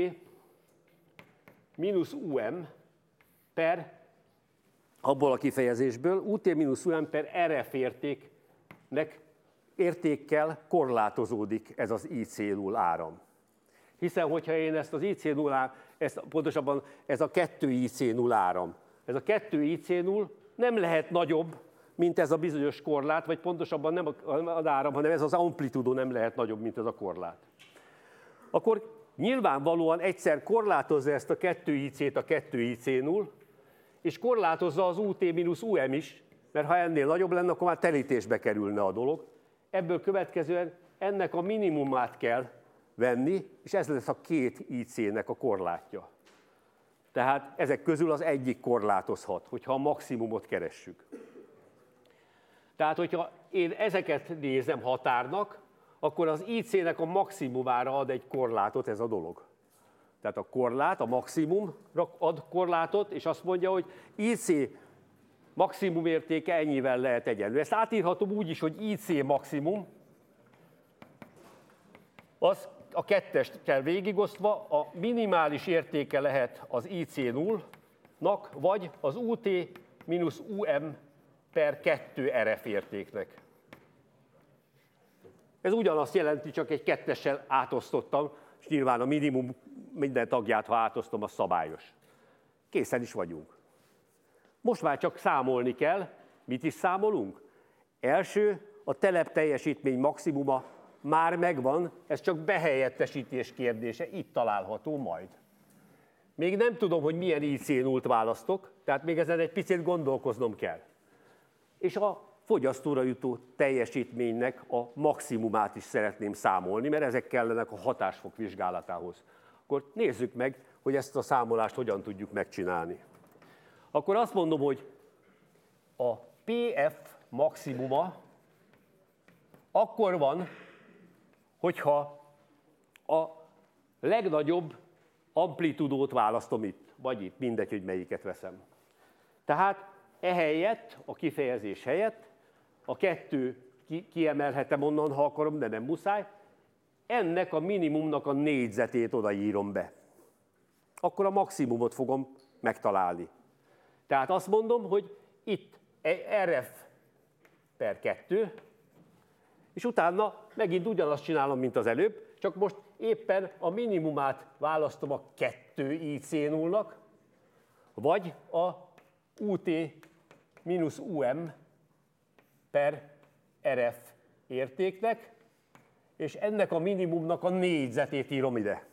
A: mínusz U M per, abból a kifejezésből, U T mínusz U M per R F értéknek értékkel korlátozódik ez az I C null áram. Hiszen, hogyha én ezt az I C null áram, ezt, pontosabban ez a kettő I C null áram, ez a kettő I C null nem lehet nagyobb, mint ez a bizonyos korlát, vagy pontosabban nem az áram, hanem ez az amplitudó nem lehet nagyobb, mint ez a korlát. Akkor nyilvánvalóan egyszer korlátozza ezt a kettő I C-t a kettő I C null, és korlátozza az U T mínusz U M is, mert ha ennél nagyobb lenne, akkor már telítésbe kerülne a dolog. Ebből következően ennek a minimumát kell venni, és ez lesz a két I C-nek a korlátja. Tehát ezek közül az egyik korlátozhat, hogyha a maximumot keressük. Tehát, hogyha én ezeket nézem határnak, akkor az I C-nek a maximumára ad egy korlátot ez a dolog. Tehát a korlát, a maximumra ad korlátot, és azt mondja, hogy I C maximum értéke ennyivel lehet egyenlő. Ezt átírhatom úgy is, hogy I C maximum, az a kettestel végigosztva a minimális értéke lehet az I C nullnak, vagy az U T mínusz U M per kettő R F értéknek. Ez ugyanazt jelenti, csak egy kettessel átosztottam, és nyilván a minimum minden tagját, ha átosztom, az szabályos. Készen is vagyunk. Most már csak számolni kell. Mit is számolunk? Első, a telepteljesítmény maximuma már megvan, ez csak behelyettesítés kérdése, itt található majd. Még nem tudom, hogy milyen I C nullt választok, tehát még ezen egy picit gondolkoznom kell. És a fogyasztóra jutó teljesítménynek a maximumát is szeretném számolni, mert ezek kellenek a hatásfok vizsgálatához. Akkor nézzük meg, hogy ezt a számolást hogyan tudjuk megcsinálni. Akkor azt mondom, hogy a P F maximuma akkor van, hogyha a legnagyobb amplitudót választom itt, vagy itt, mindegy, hogy melyiket veszem. Tehát ehelyett, a kifejezés helyett, a kettő ki, kiemelhetem onnan, ha akarom, de nem muszáj, ennek a minimumnak a négyzetét odaírom be. Akkor a maximumot fogom megtalálni. Tehát azt mondom, hogy itt R F per kettő, és utána megint ugyanazt csinálom, mint az előbb, csak most éppen a minimumát választom a kettő I C nullnak, vagy a U T mínusz U M per R F értéknek, és ennek a minimumnak a négyzetét írom ide.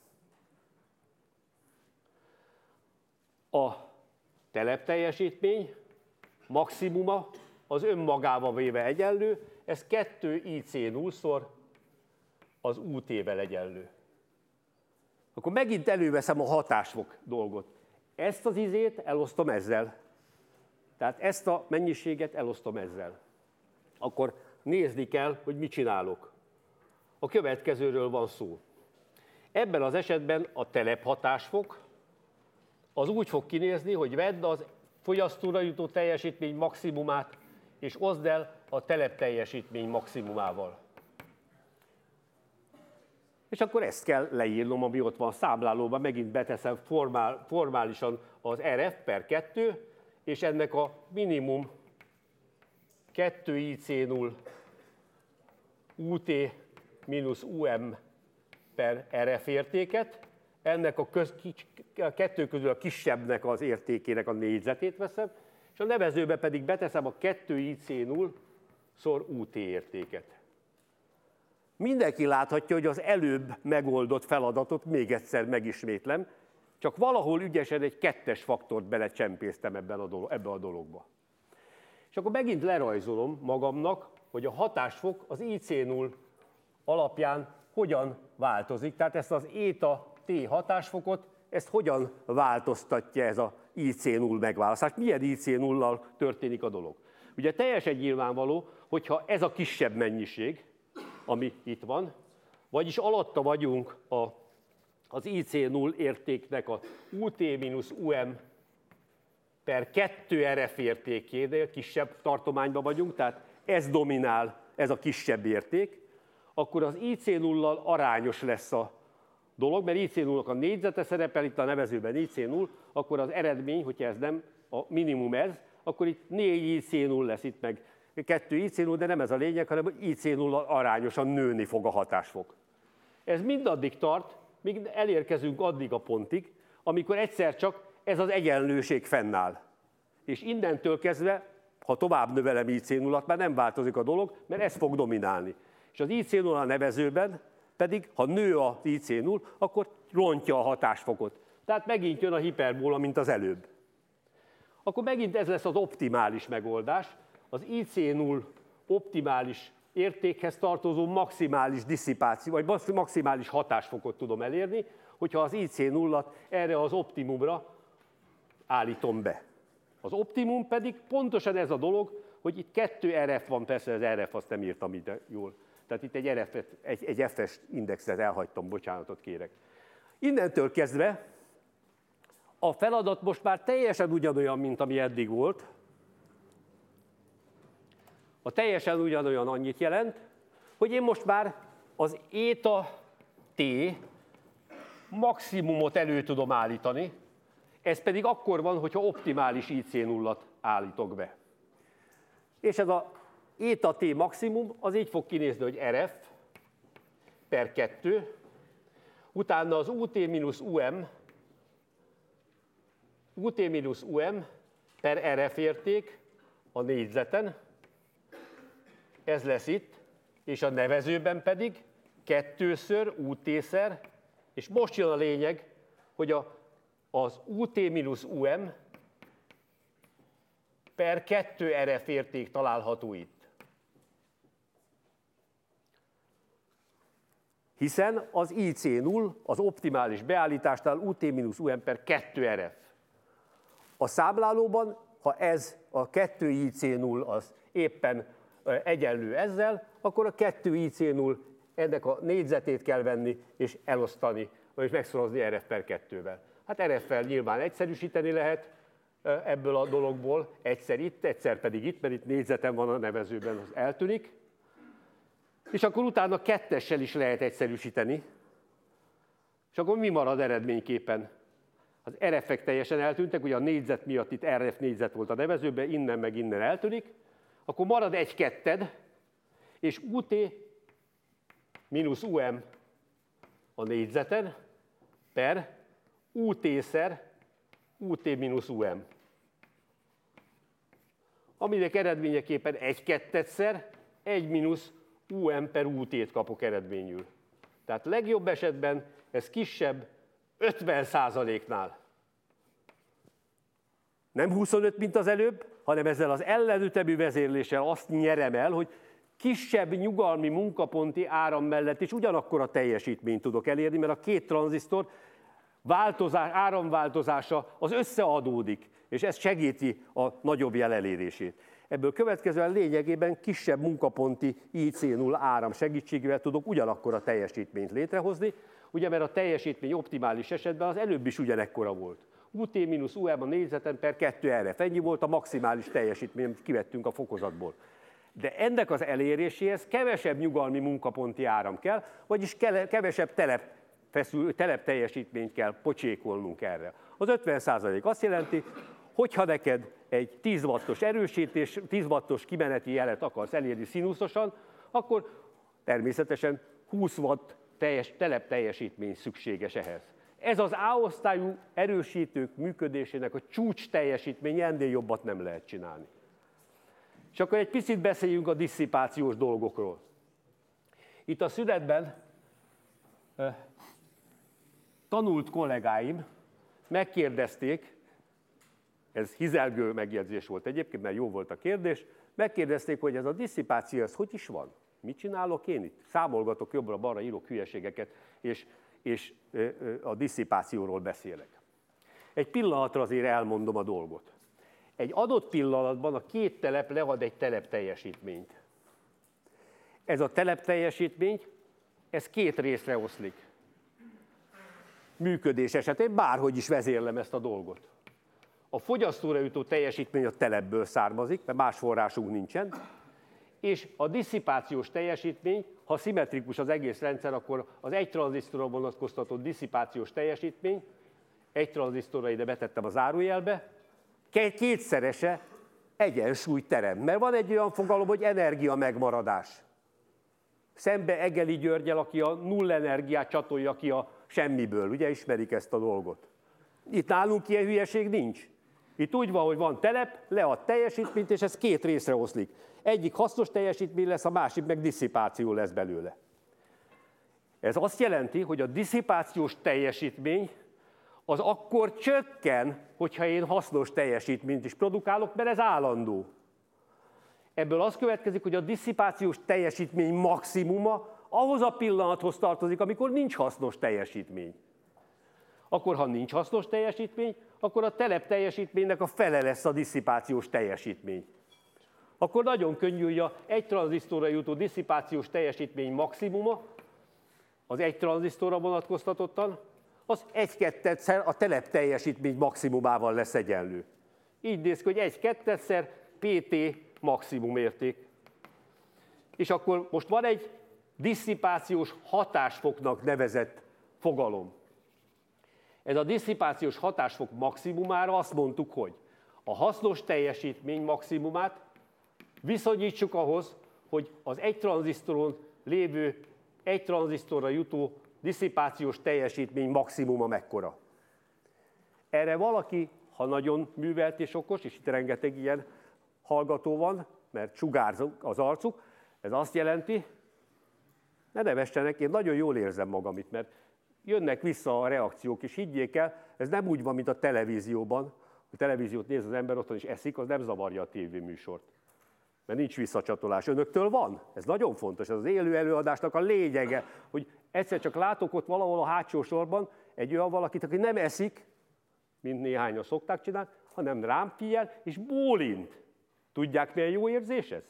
A: A telepteljesítmény maximuma az önmagával véve egyenlő, ez kettő I C nullszor az U T-vel egyenlő. Akkor megint előveszem a hatásfok dolgot. Ezt az izét elosztom ezzel. Tehát ezt a mennyiséget elosztom ezzel. Akkor nézni kell, hogy mit csinálok. A következőről van szó. Ebben az esetben a telephatásfok az úgy fog kinézni, hogy vedd az fogyasztóra jutó teljesítmény maximumát, és oszd el a telep teljesítmény maximumával. És akkor ezt kell leírnom, ami ott van a számlálóban, megint beteszem formál, formálisan az er ef per kettő, és ennek a minimum kettő i cé null ut mínusz um per er ef értéket, ennek a, köz, a kettő közül a kisebbnek az értékének a négyzetét veszem, és a nevezőbe pedig beteszem a kettő i cé null szor ut értéket. Mindenki láthatja, hogy az előbb megoldott feladatot még egyszer megismétlem, csak valahol ügyesen egy kettes faktort belecsempésztem ebben a dolog, ebbe a dologba. És akkor megint lerajzolom magamnak, hogy a hatásfok az i cé null alapján hogyan változik. Tehát ezt az éta t hatásfokot, ezt hogyan változtatja ez a i cé null megválasztás. Milyen i cé nullal történik a dolog? Ugye teljesen nyilvánvaló, hogyha ez a kisebb mennyiség, ami itt van, vagyis alatta vagyunk a, az i cé null értéknek a ut mínusz um per kettő er ef értékénél, kisebb tartományban vagyunk, tehát ez dominál, ez a kisebb érték, akkor az i cé nullal arányos lesz a dolog, mert i cé nullnak a négyzete szerepel, itt a nevezőben i cé null, akkor az eredmény, hogyha ez nem a minimum ez, akkor itt négy i cé null lesz itt meg kettő i cé null, de nem ez a lényeg, hanem hogy i cé nullal arányosan nőni fog a hatásfok. Ez mindaddig tart, míg elérkezünk addig a pontig, amikor egyszer csak ez az egyenlőség fennáll. És innentől kezdve, ha tovább növelem i cé nullat, már nem változik a dolog, mert ez fog dominálni. És az i cé null a nevezőben pedig, ha nő az i cé null, akkor rontja a hatásfokot. Tehát megint jön a hiperbóla, mint az előbb. Akkor megint ez lesz az optimális megoldás, az i cé null optimális értékhez tartozó maximális disszipáció, vagy maximális hatásfokot tudom elérni, hogyha az i cé nullat erre az optimumra állítom be. Az optimum pedig pontosan ez a dolog, hogy itt kettő er ef van, persze az er ef azt nem írtam ide jól. Tehát itt egy, er ef-et, egy, egy F-es indexet elhagytam, bocsánatot kérek. Innentől kezdve a feladat most már teljesen ugyanolyan, mint ami eddig volt. A teljesen ugyanolyan annyit jelent, hogy én most már az éta t maximumot elő tudom állítani, ez pedig akkor van, hogyha optimális i cé nullat állítok be. És ez a éta t maximum az így fog kinézni, hogy er ef per kettő, utána az ut mínusz um, ut mínusz um per er ef érték a négyzeten, ez lesz itt, és a nevezőben pedig kettőször ut-szer, és most jön a lényeg, hogy a, az ut mínusz um per kettő er ef érték található itt. Hiszen az i cé null az optimális beállításnál ut mínusz um per kettő er ef. A számlálóban, ha ez a kettő i cé null az éppen egyenlő ezzel, akkor a kettő i cé null ennek a négyzetét kell venni és elosztani, és megszorozni er ef per kettővel. Hát er ef-fel nyilván egyszerűsíteni lehet ebből a dologból, egyszer itt, egyszer pedig itt, mert itt négyzeten van a nevezőben, az eltűnik. És akkor utána kettessel is lehet egyszerűsíteni, és akkor mi marad eredményképpen? Az er ef-ek teljesen eltűntek, ugye a négyzet miatt itt er ef négyzet volt a nevezőben, innen meg innen eltűnik, akkor marad egy ketted, és ut mínusz um a négyzeten per ut-szer ut mínusz um. Aminek eredményeképpen egy kettedszer egy mínusz um per ut-t kapok eredményül. Tehát legjobb esetben ez kisebb ötven százaléknál. Nem huszonöt, mint az előbb, hanem ezzel az ellenütemű vezérléssel azt nyerem el, hogy kisebb nyugalmi munkaponti áram mellett is ugyanakkor a teljesítményt tudok elérni, mert a két tranzisztor változás, áramváltozása az összeadódik, és ez segíti a nagyobb jel elérését. Ebből következően lényegében kisebb munkaponti I C null áram segítségével tudok ugyanakkor a teljesítményt létrehozni, ugye mert a teljesítmény optimális esetben az előbb is ugyanekkora volt. U T mínusz U M a négyzeten per kettő R F, ennyi volt a maximális teljesítmény, amit kivettünk a fokozatból. De ennek az eléréséhez kevesebb nyugalmi munkaponti áram kell, vagyis kevesebb telep, feszül, telep teljesítményt kell pocsékolnunk erre. Az ötven százalék azt jelenti, hogyha neked egy tíz wattos erősítés, tíz wattos kimeneti jelet akarsz elérni színuszosan, akkor természetesen húsz watt teljes, telep teljesítmény szükséges ehhez. Ez az A-osztályú erősítők működésének a csúcs teljesítménye, ennél jobbat nem lehet csinálni. És akkor egy picit beszéljünk a disszipációs dolgokról. Itt a szünetben eh, tanult kollégáim megkérdezték, ez hizelgő megjegyzés volt egyébként, mert jó volt a kérdés, megkérdezték, hogy ez a disszipáció, ez hogy is van? Mit csinálok én itt? Számolgatok jobbra-balra, írok hülyeségeket, és, és a disszipációról beszélek. Egy pillanatra azért elmondom a dolgot. Egy adott pillanatban a két telep lead egy telep teljesítményt. Ez a telep teljesítmény, ez két részre oszlik. Működés esetén bárhogy is vezérlem ezt a dolgot. A fogyasztóra jutó teljesítmény a telepből származik, mert más forrásunk nincsen, és a disszipációs teljesítmény, ha szimmetrikus az egész rendszer, akkor az egy tranzisztorra vonatkoztatott disszipációs teljesítmény, egy tranzisztorra ide betettem a zárójelbe, kétszerese egyensúlyt teremt. Mert van egy olyan fogalom, hogy energia megmaradás. Szembe Egeli Györgyel, aki a null energiát csatolja ki a semmiből. Ugye ismerik ezt a dolgot? Itt nálunk ilyen hülyeség nincs. Itt úgy van, hogy van telep, lead teljesítményt, és ez két részre oszlik. Egyik hasznos teljesítmény lesz, a másik meg disszipáció lesz belőle. Ez azt jelenti, hogy a disszipációs teljesítmény az akkor csökken, hogyha én hasznos teljesítményt is produkálok, mert ez állandó. Ebből az következik, hogy a disszipációs teljesítmény maximuma ahhoz a pillanathoz tartozik, amikor nincs hasznos teljesítmény. Akkor, ha nincs hasznos teljesítmény, akkor a telep teljesítménynek a fele lesz a disszipációs teljesítmény. Akkor nagyon könnyű, hogy a egy tranzisztorra jutó disszipációs teljesítmény maximuma, az egy tranzisztorra vonatkoztatottan, az egy-kettetszer a telep teljesítmény maximumával lesz egyenlő. Így néz ki, hogy egy-kettetszer P T maximum érték. És akkor most van egy disszipációs hatásfoknak nevezett fogalom. Ez a disszipációs hatásfok maximumára azt mondtuk, hogy a hasznos teljesítmény maximumát viszonyítsuk ahhoz, hogy az egy tranzisztoron lévő, egy tranzisztorra jutó disszipációs teljesítmény maximuma mekkora. Erre valaki, ha nagyon művelt és okos, és itt rengeteg ilyen hallgató van, mert sugárz az arcuk, ez azt jelenti, ne nevessenek, én nagyon jól érzem magam itt, mert jönnek vissza a reakciók, és higgyék el, ez nem úgy van, mint a televízióban, a televíziót néz az ember otthon és eszik, az nem zavarja a tévéműsort. Mert nincs visszacsatolás. Önöktől van? Ez nagyon fontos, ez az élő előadásnak a lényege, hogy egyszer csak látok ott valahol a hátsó sorban egy olyan valakit, aki nem eszik, mint néhányan szokták csinálni, hanem rám figyel, és bólint. Tudják, milyen jó érzés ez?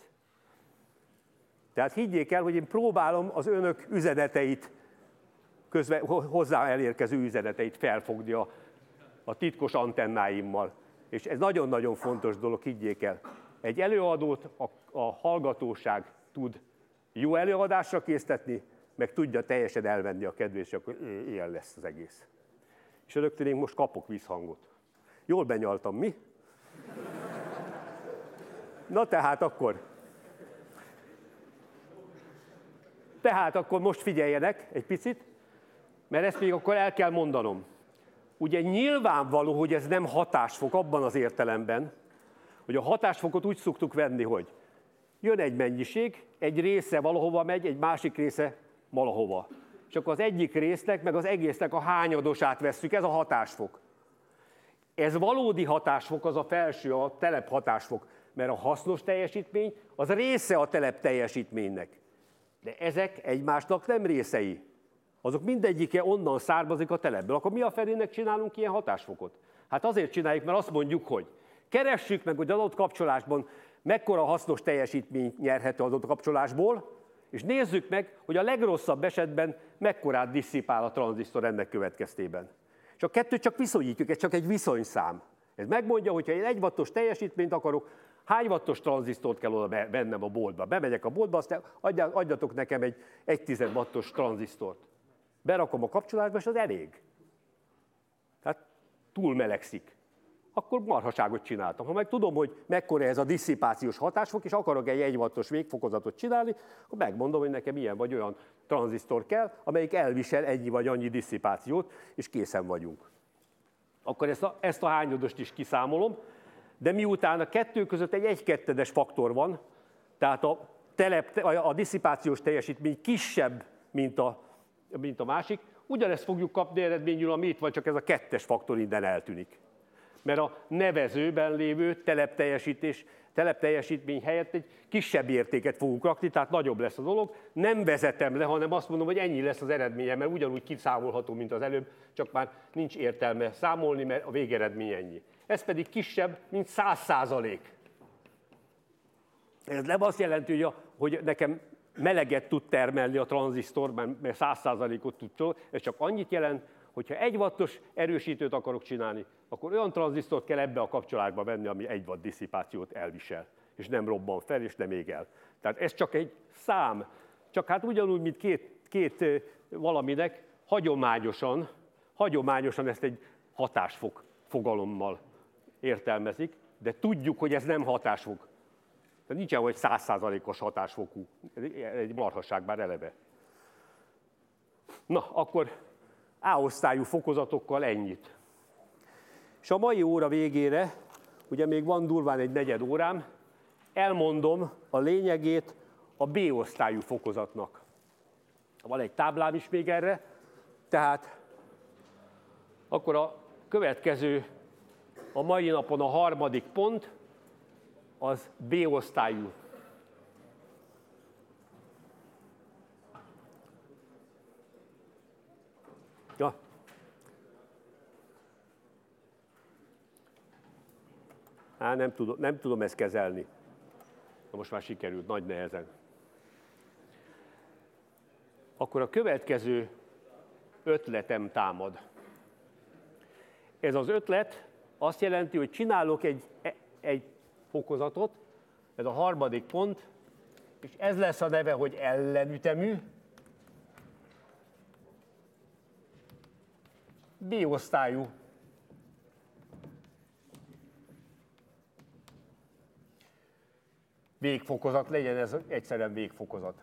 A: Tehát higgyék el, hogy én próbálom az önök üzeneteit, közve, hozzá elérkező üzeneteit felfogni a, a titkos antennáimmal. És ez nagyon-nagyon fontos dolog, higgyék el. Egy előadót a, a hallgatóság tud jó előadásra késztetni, meg tudja teljesen elvenni a kedvét, és akkor ilyen lesz az egész. És rögtön én most kapok visszhangot. Jól benyaltam, mi? Na tehát akkor. Tehát akkor most figyeljenek egy picit, mert ezt még akkor el kell mondanom. Ugye nyilvánvaló, hogy ez nem hatásfok abban az értelemben, hogy a hatásfokot úgy szoktuk venni, hogy jön egy mennyiség, egy része valahova megy, egy másik része valahova. Csak az egyik résznek, meg az egésznek a hányadosát vesszük, ez a hatásfok. Ez valódi hatásfok, az a felső, a telep hatásfok, mert a hasznos teljesítmény az része a telep teljesítménynek. De ezek egymásnak nem részei. Azok mindegyike onnan származik a telepből. Akkor mi a felének csinálunk ilyen hatásfokot? Hát azért csináljuk, mert azt mondjuk, hogy keressük meg, hogy adott kapcsolásban mekkora hasznos teljesítmény nyerhető adott kapcsolásból, és nézzük meg, hogy a legrosszabb esetben mekkorát disszipál a tranzisztor ennek következtében. És a kettőt csak viszonyítjuk, ez csak egy viszonyszám. Ez megmondja, hogy ha én egy wattos teljesítményt akarok, hány wattos tranzisztort kell oda bennem a boltba. Bemegyek a boltba, azt adjatok nekem egy egy tized wattos tranzisztort. Berakom a kapcsolásba, és az elég. Tehát túl melegszik. Akkor marhaságot csináltam. Ha meg tudom, hogy mekkora ez a disszipációs hatásfok, és akarok egy egy wattos végfokozatot csinálni, akkor megmondom, hogy nekem ilyen vagy olyan tranzisztor kell, amelyik elvisel ennyi vagy annyi disszipációt, és készen vagyunk. Akkor ezt a, ezt a hányadost is kiszámolom, de miután a kettő között egy egykettős faktor van, tehát a, telep, a disszipációs teljesítmény kisebb, mint a, mint a másik, ugyanezt fogjuk kapni eredményül, ami itt van, csak ez a kettes faktor innen eltűnik. Mert a nevezőben lévő telepteljesítés, telepteljesítmény helyett egy kisebb értéket fogunk rakni, tehát nagyobb lesz a dolog. Nem vezetem le, hanem azt mondom, hogy ennyi lesz az eredménye, mert ugyanúgy kiszámolható, mint az előbb, csak már nincs értelme számolni, mert a végeredmény ennyi. Ez pedig kisebb, mint száz százalék. Ez nem azt jelenti, hogy, a, hogy nekem meleget tud termelni a tranzisztor, mert száz százalékot tud, ez csak annyit jelent, hogyha egy wattos erősítőt akarok csinálni, akkor olyan tranzisztort kell ebbe a kapcsolásba venni, ami egy watt disszipációt elvisel, és nem robban fel, és nem ég el. Tehát ez csak egy szám, csak hát ugyanúgy, mint két, két valaminek, hagyományosan, hagyományosan ezt egy hatásfok fogalommal értelmezik, de tudjuk, hogy ez nem hatásfok. De nincsen, hogy száz százalékos hatásfokú, egy marhasság már eleve. Na, akkor A-osztályú fokozatokkal ennyit. És a mai óra végére, ugye még van durván egy negyed órám, elmondom a lényegét a B-osztályú fokozatnak. Van egy táblám is még erre, tehát akkor a következő, a mai napon a harmadik pont, az B-osztályú. Ja. Á, nem tudom, nem tudom ezt kezelni. Na most már sikerült, nagy nehezen. Akkor a következő ötletem támad. Ez az ötlet azt jelenti, hogy csinálok egy, egy fokozatot, ez a harmadik pont, és ez lesz a neve, hogy ellenütemű. B-osztályú. Végfokozat, legyen ez egyszerűen végfokozat.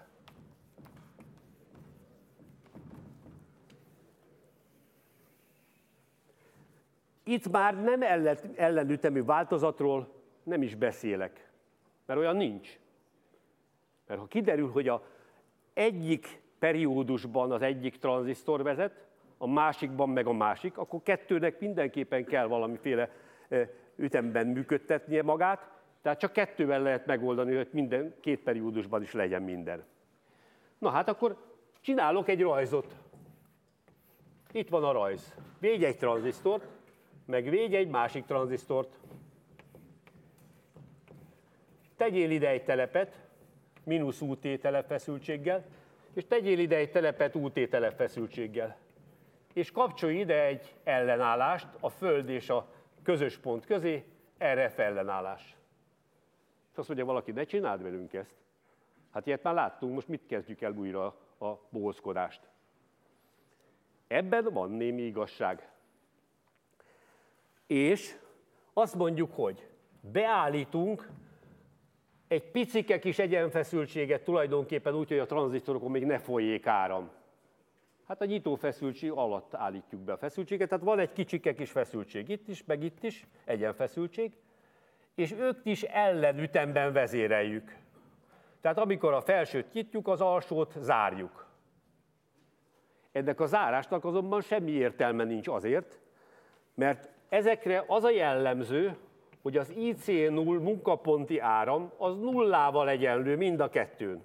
A: Itt már nem ellenütemű változatról nem is beszélek, mert olyan nincs. Mert ha kiderül, hogy a egyik periódusban az egyik tranzisztor vezet, a másikban meg a másik, akkor kettőnek mindenképpen kell valamiféle ütemben működtetnie magát, tehát csak kettővel lehet megoldani, hogy minden két periódusban is legyen minden. Na hát akkor csinálok egy rajzot. Itt van a rajz. Védj egy tranzisztort, meg védj egy másik tranzisztort. Tegyél ide egy telepet, mínusz U T telepfeszültséggel, és tegyél ide egy telepet U T telepfeszültséggel. És kapcsolj ide egy ellenállást a Föld és a közös pont közé, erre F ellenállás. És azt mondja valaki, ne csináld velünk ezt. Hát ilyet már láttunk, most mit kezdjük el újra a bohózkodást? Ebben van némi igazság. És azt mondjuk, hogy beállítunk egy picike kis egyenfeszültséget tulajdonképpen úgy, hogy a tranzisztorokon még ne folyjék áram. Hát a nyitófeszültség alatt állítjuk be a feszültséget, tehát van egy kicsike kis feszültség itt is, meg itt is, egyenfeszültség, és ők is ellenütemben vezéreljük. Tehát amikor a felsőt nyitjuk, az alsót zárjuk. Ennek a zárásnak azonban semmi értelme nincs azért, mert ezekre az a jellemző, hogy az I C null munkaponti áram az nullával egyenlő mind a kettőn.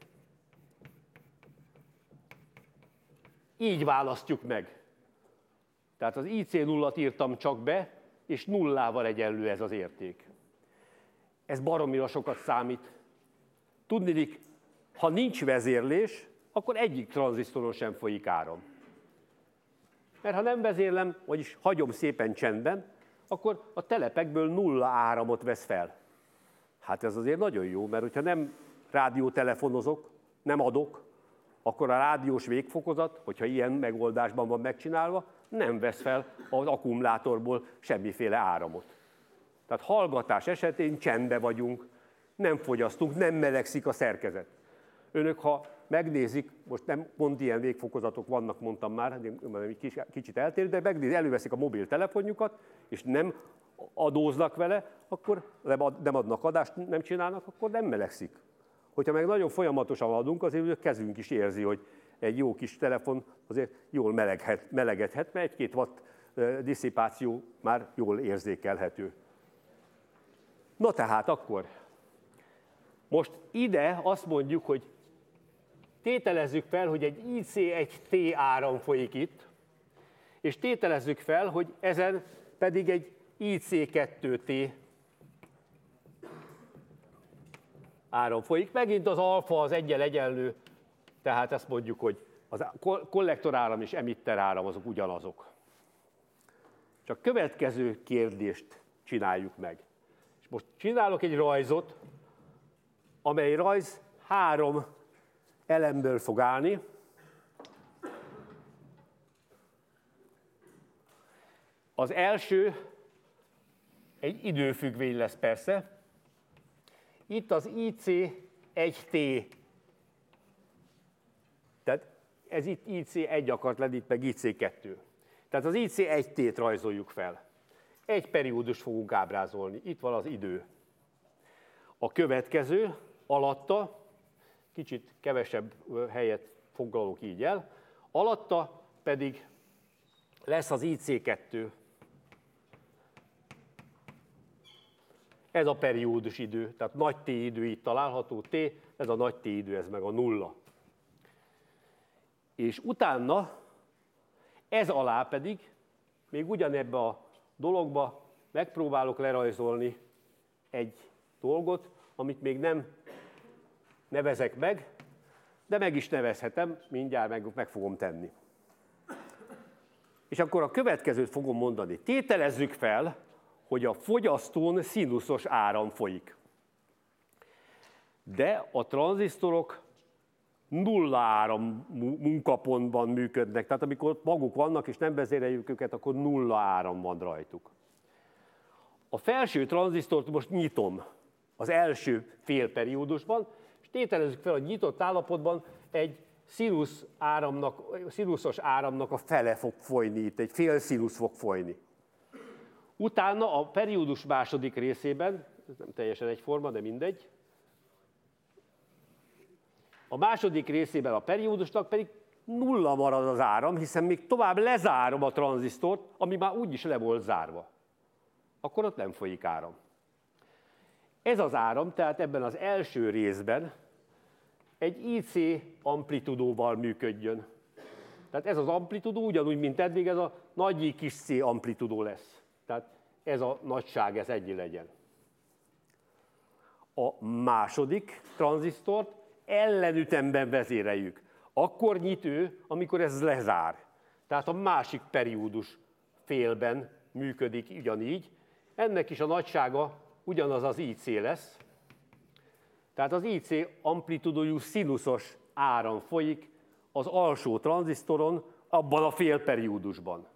A: Így választjuk meg. Tehát az I C nullat írtam csak be, és nullával egyenlő ez az érték. ez baromira sokat számít. Tudniillik, ha nincs vezérlés, akkor egyik tranzisztoron sem folyik áram. Mert ha nem vezérlem, vagyis hagyom szépen csendben, akkor a telepekből nulla áramot vesz fel. Hát ez azért nagyon jó, mert hogyha nem rádiótelefonozok, nem adok, akkor a rádiós végfokozat, hogyha ilyen megoldásban van megcsinálva, nem vesz fel az akkumulátorból semmiféle áramot. Tehát hallgatás esetén csendben vagyunk, nem fogyasztunk, nem melegszik a szerkezet. Önök, ha megnézik, most nem pont ilyen végfokozatok vannak, mondtam már, kicsit eltér, de megnézik, előveszik a mobiltelefonjukat, és nem adóznak vele, akkor nem adnak adást, nem csinálnak, akkor nem melegszik. Hogyha meg nagyon folyamatosan adunk, azért a kezünk is érzi, hogy egy jó kis telefon azért jól meleghet, melegedhet, mert egy-két watt disszipáció már jól érzékelhető. Na tehát akkor, most ide azt mondjuk, hogy tételezzük fel, hogy egy I C egy T áram folyik itt, és tételezzük fel, hogy ezen pedig egy I C kettő T áram folyik. Megint az alfa az eggyel egyenlő, tehát ezt mondjuk, hogy a kollektoráram és emitteráram azok ugyanazok. Csak a következő kérdést csináljuk meg. És most csinálok egy rajzot, amely rajz három elemből fog állni. Az első egy időfüggvény lesz persze. Itt az I C egy T, tehát ez itt I C egy akart lenni, itt meg I C kettő. Tehát az I C egy T-t rajzoljuk fel. Egy periódust fogunk ábrázolni, itt van az idő. A következő alatta, kicsit kevesebb helyet foglalok így el, alatta pedig lesz az I C kettő. Ez a periódus idő, tehát nagy T idő itt található, T, ez a nagy T idő, ez meg a nulla. És utána ez alá pedig, még ugyanebbe a dologba megpróbálok lerajzolni egy dolgot, amit még nem nevezek meg, de meg is nevezhetem, mindjárt meg, meg fogom tenni. És akkor a következőt fogom mondani. Tételezzük fel, hogy a fogyasztón szinuszos áram folyik. De a tranzisztorok nulla áram munkapontban működnek, tehát amikor maguk vannak és nem vezéreljük őket, akkor nulla áram van rajtuk. A felső tranzisztort most nyitom az első félperiódusban, és tételezzük fel, hogy nyitott állapotban egy szinusz áramnak, szinuszos áramnak a fele fog folyni, itt egy fél szinusz fog folyni. Utána a periódus második részében, ez nem teljesen egyforma, de mindegy, a második részében a periódusnak pedig nulla marad az áram, hiszen még tovább lezárom a tranzisztort, ami már úgyis le volt zárva. Akkor ott nem folyik áram. Ez az áram, tehát ebben az első részben egy I C amplitudóval működjön. Tehát ez az amplitudó ugyanúgy, mint eddig, ez a nagy I kis C amplitudó lesz. Tehát ez a nagyság, ez ennyi legyen. A második tranzisztort ellenütemben vezéreljük. Akkor nyit ő, amikor ez lezár. Tehát a másik periódus félben működik ugyanígy. Ennek is a nagysága ugyanaz az I C lesz. Tehát az I C amplitudójú szinuszos áram folyik az alsó tranzisztoron, abban a félperiódusban.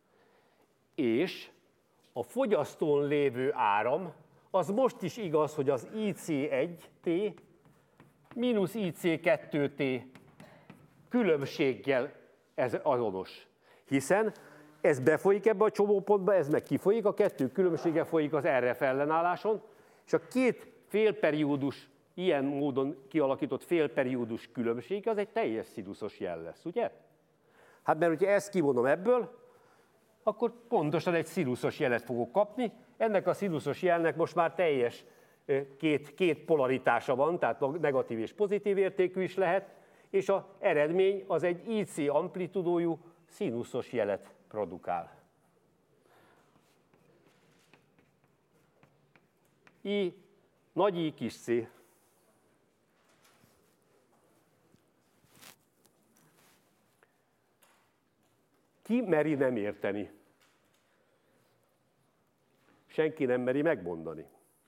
A: És a fogyasztón lévő áram, az most is igaz, hogy az I C egy T mínusz I C kettő T különbséggel ez azonos. Hiszen ez befolyik ebbe a csomópontba, ez meg kifolyik, a kettő különbsége folyik az R F ellenálláson, és a két félperiódus, ilyen módon kialakított félperiódus különbség, az egy teljes szinuszos jel lesz, ugye? Hát mert hogyha ezt kivonom ebből, akkor pontosan egy szinuszos jelet fogok kapni. Ennek a szinuszos jelnek most már teljes két, két polaritása van, tehát negatív és pozitív értékű is lehet, és az eredmény az egy I C amplitudójú szinuszos jelet produkál. I nagy I, kis c. Ki meri nem érteni? Senki nem meri megmondani.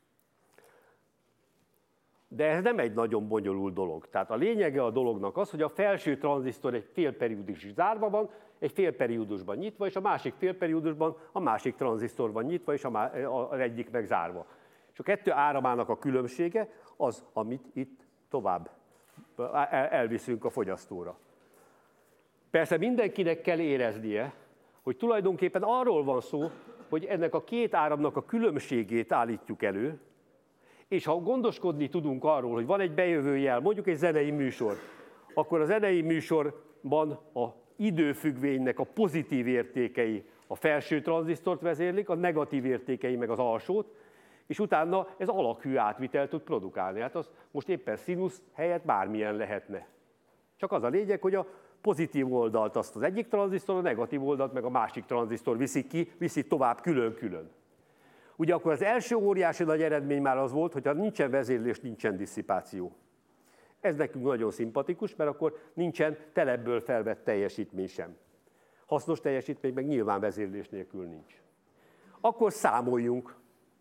A: De ez nem egy nagyon bonyolult dolog. Tehát a lényege a dolognak az, hogy a felső tranzisztor egy félperiódus zárva van, egy félperiódusban nyitva, és a másik félperiódusban a másik tranzisztor van nyitva, és az egyik meg zárva. És a kettő áramának a különbsége az, amit itt tovább elviszünk a fogyasztóra. Persze mindenkinek kell éreznie, hogy tulajdonképpen arról van szó, hogy ennek a két áramnak a különbségét állítjuk elő, és ha gondoskodni tudunk arról, hogy van egy bejövő jel, mondjuk egy zenei műsor, akkor a zenei műsorban a időfüggvénynek a pozitív értékei a felső tranzisztort vezérlik, a negatív értékei meg az alsót, és utána ez alakhű átvitelt tud produkálni. Hát az most éppen színusz helyett bármilyen lehetne. Csak az a lényeg, hogy a pozitív oldalt azt az egyik tranzisztor, a negatív oldalt meg a másik tranzisztor viszik ki, viszik tovább külön-külön. Ugye akkor az első óriási nagy eredmény már az volt, hogyha nincsen vezérlés, nincsen disszipáció. Ez nekünk nagyon szimpatikus, mert akkor nincsen telebből felvett teljesítmény sem. Hasznos teljesítmény meg nyilván vezérlés nélkül nincs. Akkor számoljunk.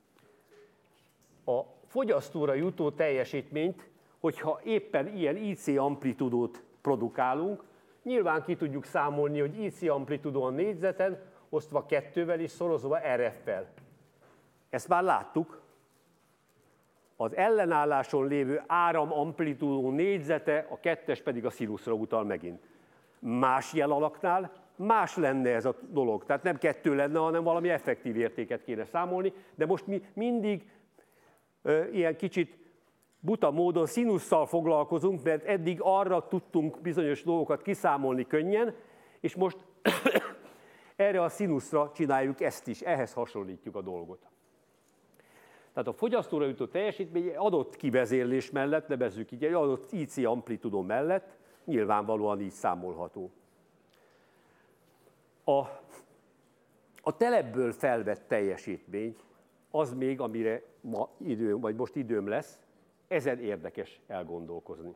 A: A fogyasztóra jutó teljesítményt, hogyha éppen ilyen I C amplitudót produkálunk, nyilván ki tudjuk számolni, hogy I C amplitudó a négyzeten, osztva kettővel és szorozva R F-fel. Ezt már láttuk. Az ellenálláson lévő áram amplitudó négyzete, a kettes pedig a színuszra utal megint. Más jelalaknál más lenne ez a dolog. Tehát nem kettő lenne, hanem valami effektív értéket kéne számolni, de most mi mindig ö, ilyen kicsit buta módon színusszal foglalkozunk, mert eddig arra tudtunk bizonyos dolgokat kiszámolni könnyen, és most erre a színuszra csináljuk ezt is, ehhez hasonlítjuk a dolgot. Tehát a fogyasztóra jutó teljesítmény adott kivezérlés mellett, nevezzük így, egy adott I C amplitudó mellett nyilvánvalóan így számolható. A, a telebből felvett teljesítmény az még, amire ma időm, vagy most időm lesz, ezen érdekes elgondolkozni.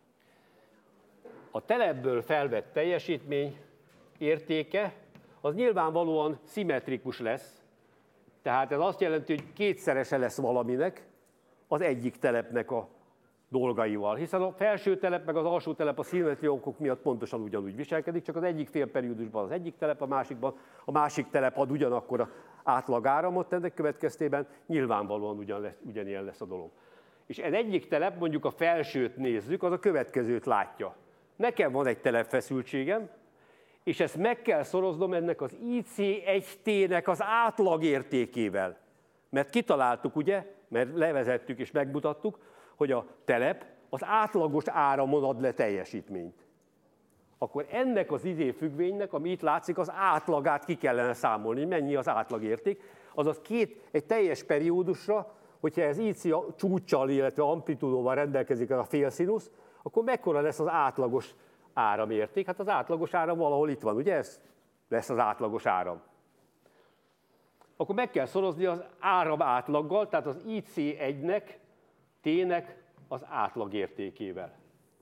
A: A telebből felvett teljesítmény értéke az nyilvánvalóan szimmetrikus lesz, tehát ez azt jelenti, hogy kétszerese lesz valaminek az egyik telepnek a dolgaival, hiszen a felső telep meg az alsó telep a szimmetria okok miatt pontosan ugyanúgy viselkedik, csak az egyik félperiódusban az egyik telep, a másikban a másik telep ad ugyanakkor átlagáramot, ennek következtében nyilvánvalóan ugyan lesz, ugyanilyen lesz a dolog. És ez egyik telep, mondjuk a felsőt nézzük, az a következőt látja. Nekem van egy telepfeszültségem, és ezt meg kell szoroznom ennek az I C egy T-nek az átlagértékével. Mert kitaláltuk, ugye, mert levezettük és megmutattuk, hogy a telep az átlagos áramon ad le teljesítményt. Akkor ennek az idéfüggvénynek, ami itt látszik, az átlagát ki kellene számolni. Mennyi az átlagérték? Azaz két, egy teljes periódusra, hogyha ez I C csúccsal, illetve amplitudóval rendelkezik a félszínusz, akkor mekkora lesz az átlagos áramérték? Hát az átlagos áram valahol itt van, ugye? Ez lesz az átlagos áram. Akkor meg kell szorozni az áram átlaggal, tehát az I C egynek, T-nek az átlagértékével.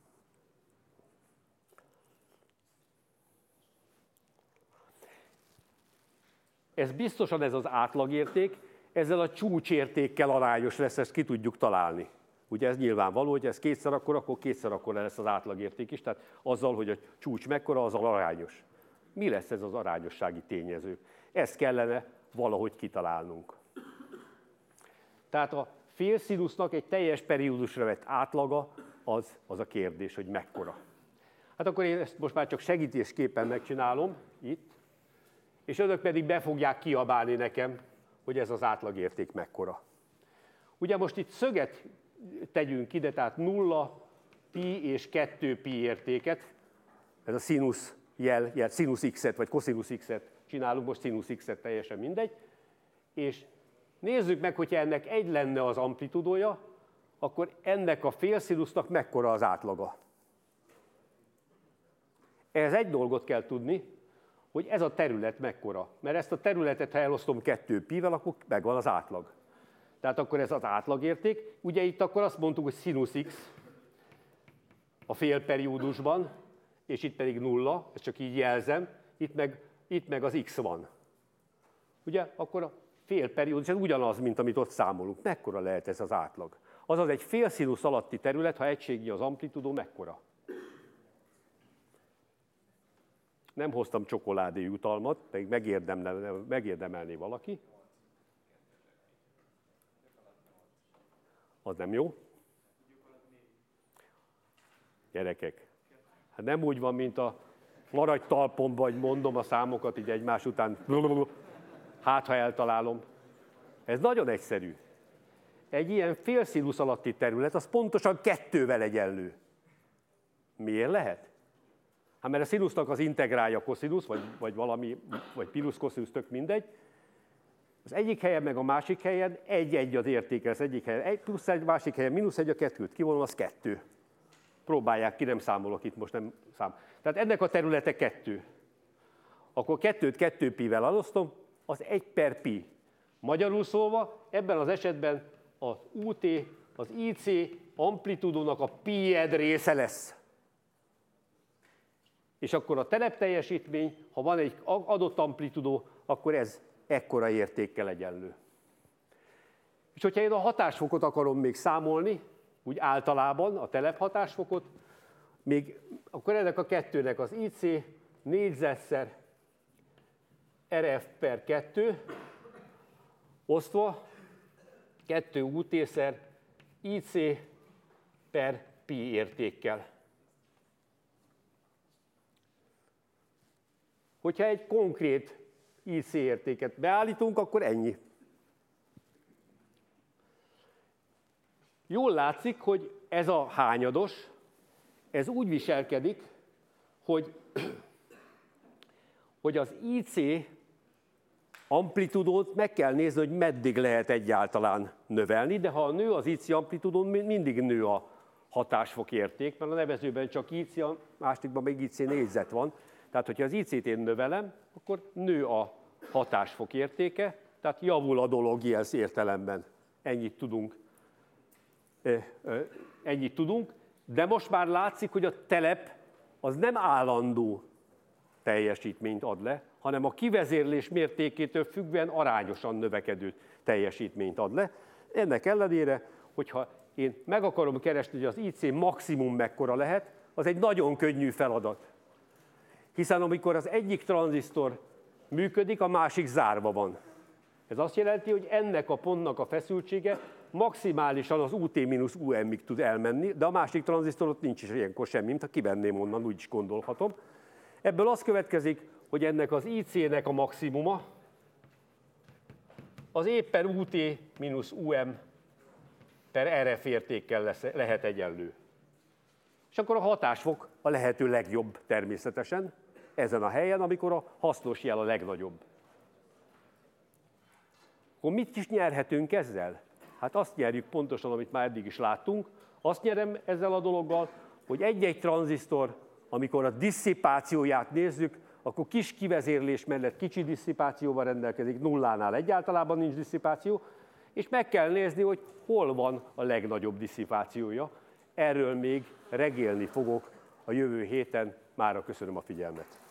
A: Ez biztosan ez az átlagérték, ezzel a csúcsértékkel arányos lesz, ezt ki tudjuk találni. Ugye ez nyilvánvaló, hogy ez kétszer akkor, akkor kétszer akkor lesz az átlagérték is, tehát azzal, hogy a csúcs mekkora, azzal arányos. Mi lesz ez az arányossági tényező? Ezt kellene valahogy kitalálnunk. Tehát a félszínusznak egy teljes periódusra vett átlaga az, az a kérdés, hogy mekkora. Hát akkor én ezt most már csak segítésképpen megcsinálom itt, és önök pedig be fogják kiabálni nekem, hogy ez az átlagérték mekkora. Ugye most itt szöget tegyünk ide, tehát nulla, pi és kettő pi értéket, ez a színusz jel, jel színusz x-et vagy koszinusz x-et csinálunk, most színusz x-et, teljesen mindegy, és nézzük meg, hogyha ennek egy lenne az amplitudója, akkor ennek a félszínusznak mekkora az átlaga. Ehhez egy dolgot kell tudni, hogy ez a terület mekkora, mert ezt a területet, ha elosztom kettő pivel, akkor megvan az átlag. Tehát akkor ez az átlagérték. Ugye itt akkor azt mondtuk, hogy sinus x a félperiódusban, és itt pedig nulla, ezt csak így jelzem, itt meg, itt meg az x van. Ugye, akkor a félperiódus, ez ugyanaz, mint amit ott számolunk. Mekkora lehet ez az átlag? Azaz egy félszinusz alatti terület, ha egységnyi az amplitúdó, mekkora? Nem hoztam csokoládé jutalmat, meg megérdemelné valaki. Az nem jó? Gyerekek, hát nem úgy van, mint a maradj talpon, vagy mondom a számokat így egymás után, hát ha eltalálom. Ez nagyon egyszerű. Egy ilyen félszinusz alatti terület, az pontosan kettővel egyenlő. Miért lehet? Hát mert a szinusznak az integrálja koszinusz, vagy, vagy valami, vagy pinusz koszinusz, tök mindegy. Az egyik helyen meg a másik helyen egy-egy az értéke, az egyik helyen egy plusz egy, másik helyen mínusz egy, a kettőt kivonom, az kettő. Próbálják ki, nem számolok itt, most nem szám. Tehát ennek a területe kettő. Akkor kettőt kettő pi-vel elosztom, az egy per pi. Magyarul szólva, ebben az esetben az u té, az i cé amplitúdónak a pi-ed része lesz. És akkor a telepteljesítmény, ha van egy adott amplitúdó, akkor ez ekkora értékkel egyenlő. És hogyha én a hatásfokot akarom még számolni, úgy általában a telephatásfokot, még akkor ennek a kettőnek az i cé négyzetszer er ef per kettő osztva kettő u té-szer i cé per pi értékkel. Hogyha egy konkrét i cé értéket beállítunk, akkor ennyi. Jól látszik, hogy ez a hányados, ez úgy viselkedik, hogy, hogy az i cé amplitúdót meg kell nézni, hogy meddig lehet egyáltalán növelni, de ha nő az i cé amplitúdón, mindig nő a hatásfok érték, mert a nevezőben csak i cé, a másikban még i cé négyzet van. Tehát, hogyha az i cét én növelem, akkor nő a hatásfok értéke, tehát javul a dolog ilyen értelemben. Ennyit tudunk. Ennyit tudunk, de most már látszik, hogy a telep az nem állandó teljesítményt ad le, hanem a kivezérlés mértékétől függően arányosan növekedő teljesítményt ad le. Ennek ellenére, hogyha én meg akarom keresni, hogy az i cé maximum mekkora lehet, az egy nagyon könnyű feladat. Hiszen amikor az egyik tranzisztor működik, a másik zárva van. Ez azt jelenti, hogy ennek a pontnak a feszültsége maximálisan az u té mínusz u em-ig tud elmenni, de a másik tranzisztor ott nincs is ilyenkor semmi, mint ha kivenném onnan, úgy is gondolhatom. Ebből az következik, hogy ennek az i cé-nek a maximuma az éppen u té mínusz u em per er ef értékkel lesz, lehet egyenlő. És akkor a hatásfok a lehető legjobb természetesen, ezen a helyen, amikor a hasznos jel a legnagyobb. Akkor mit is nyerhetünk ezzel? Hát azt nyerjük pontosan, amit már eddig is láttunk. Azt nyerem ezzel a dologgal, hogy egy-egy tranzisztor, amikor a disszipációját nézzük, akkor kis kivezérlés mellett kicsi disszipációval rendelkezik, nullánál egyáltalában nincs disszipáció, és meg kell nézni, hogy hol van a legnagyobb disszipációja. Erről még regélni fogok a jövő héten. Mára köszönöm a figyelmet.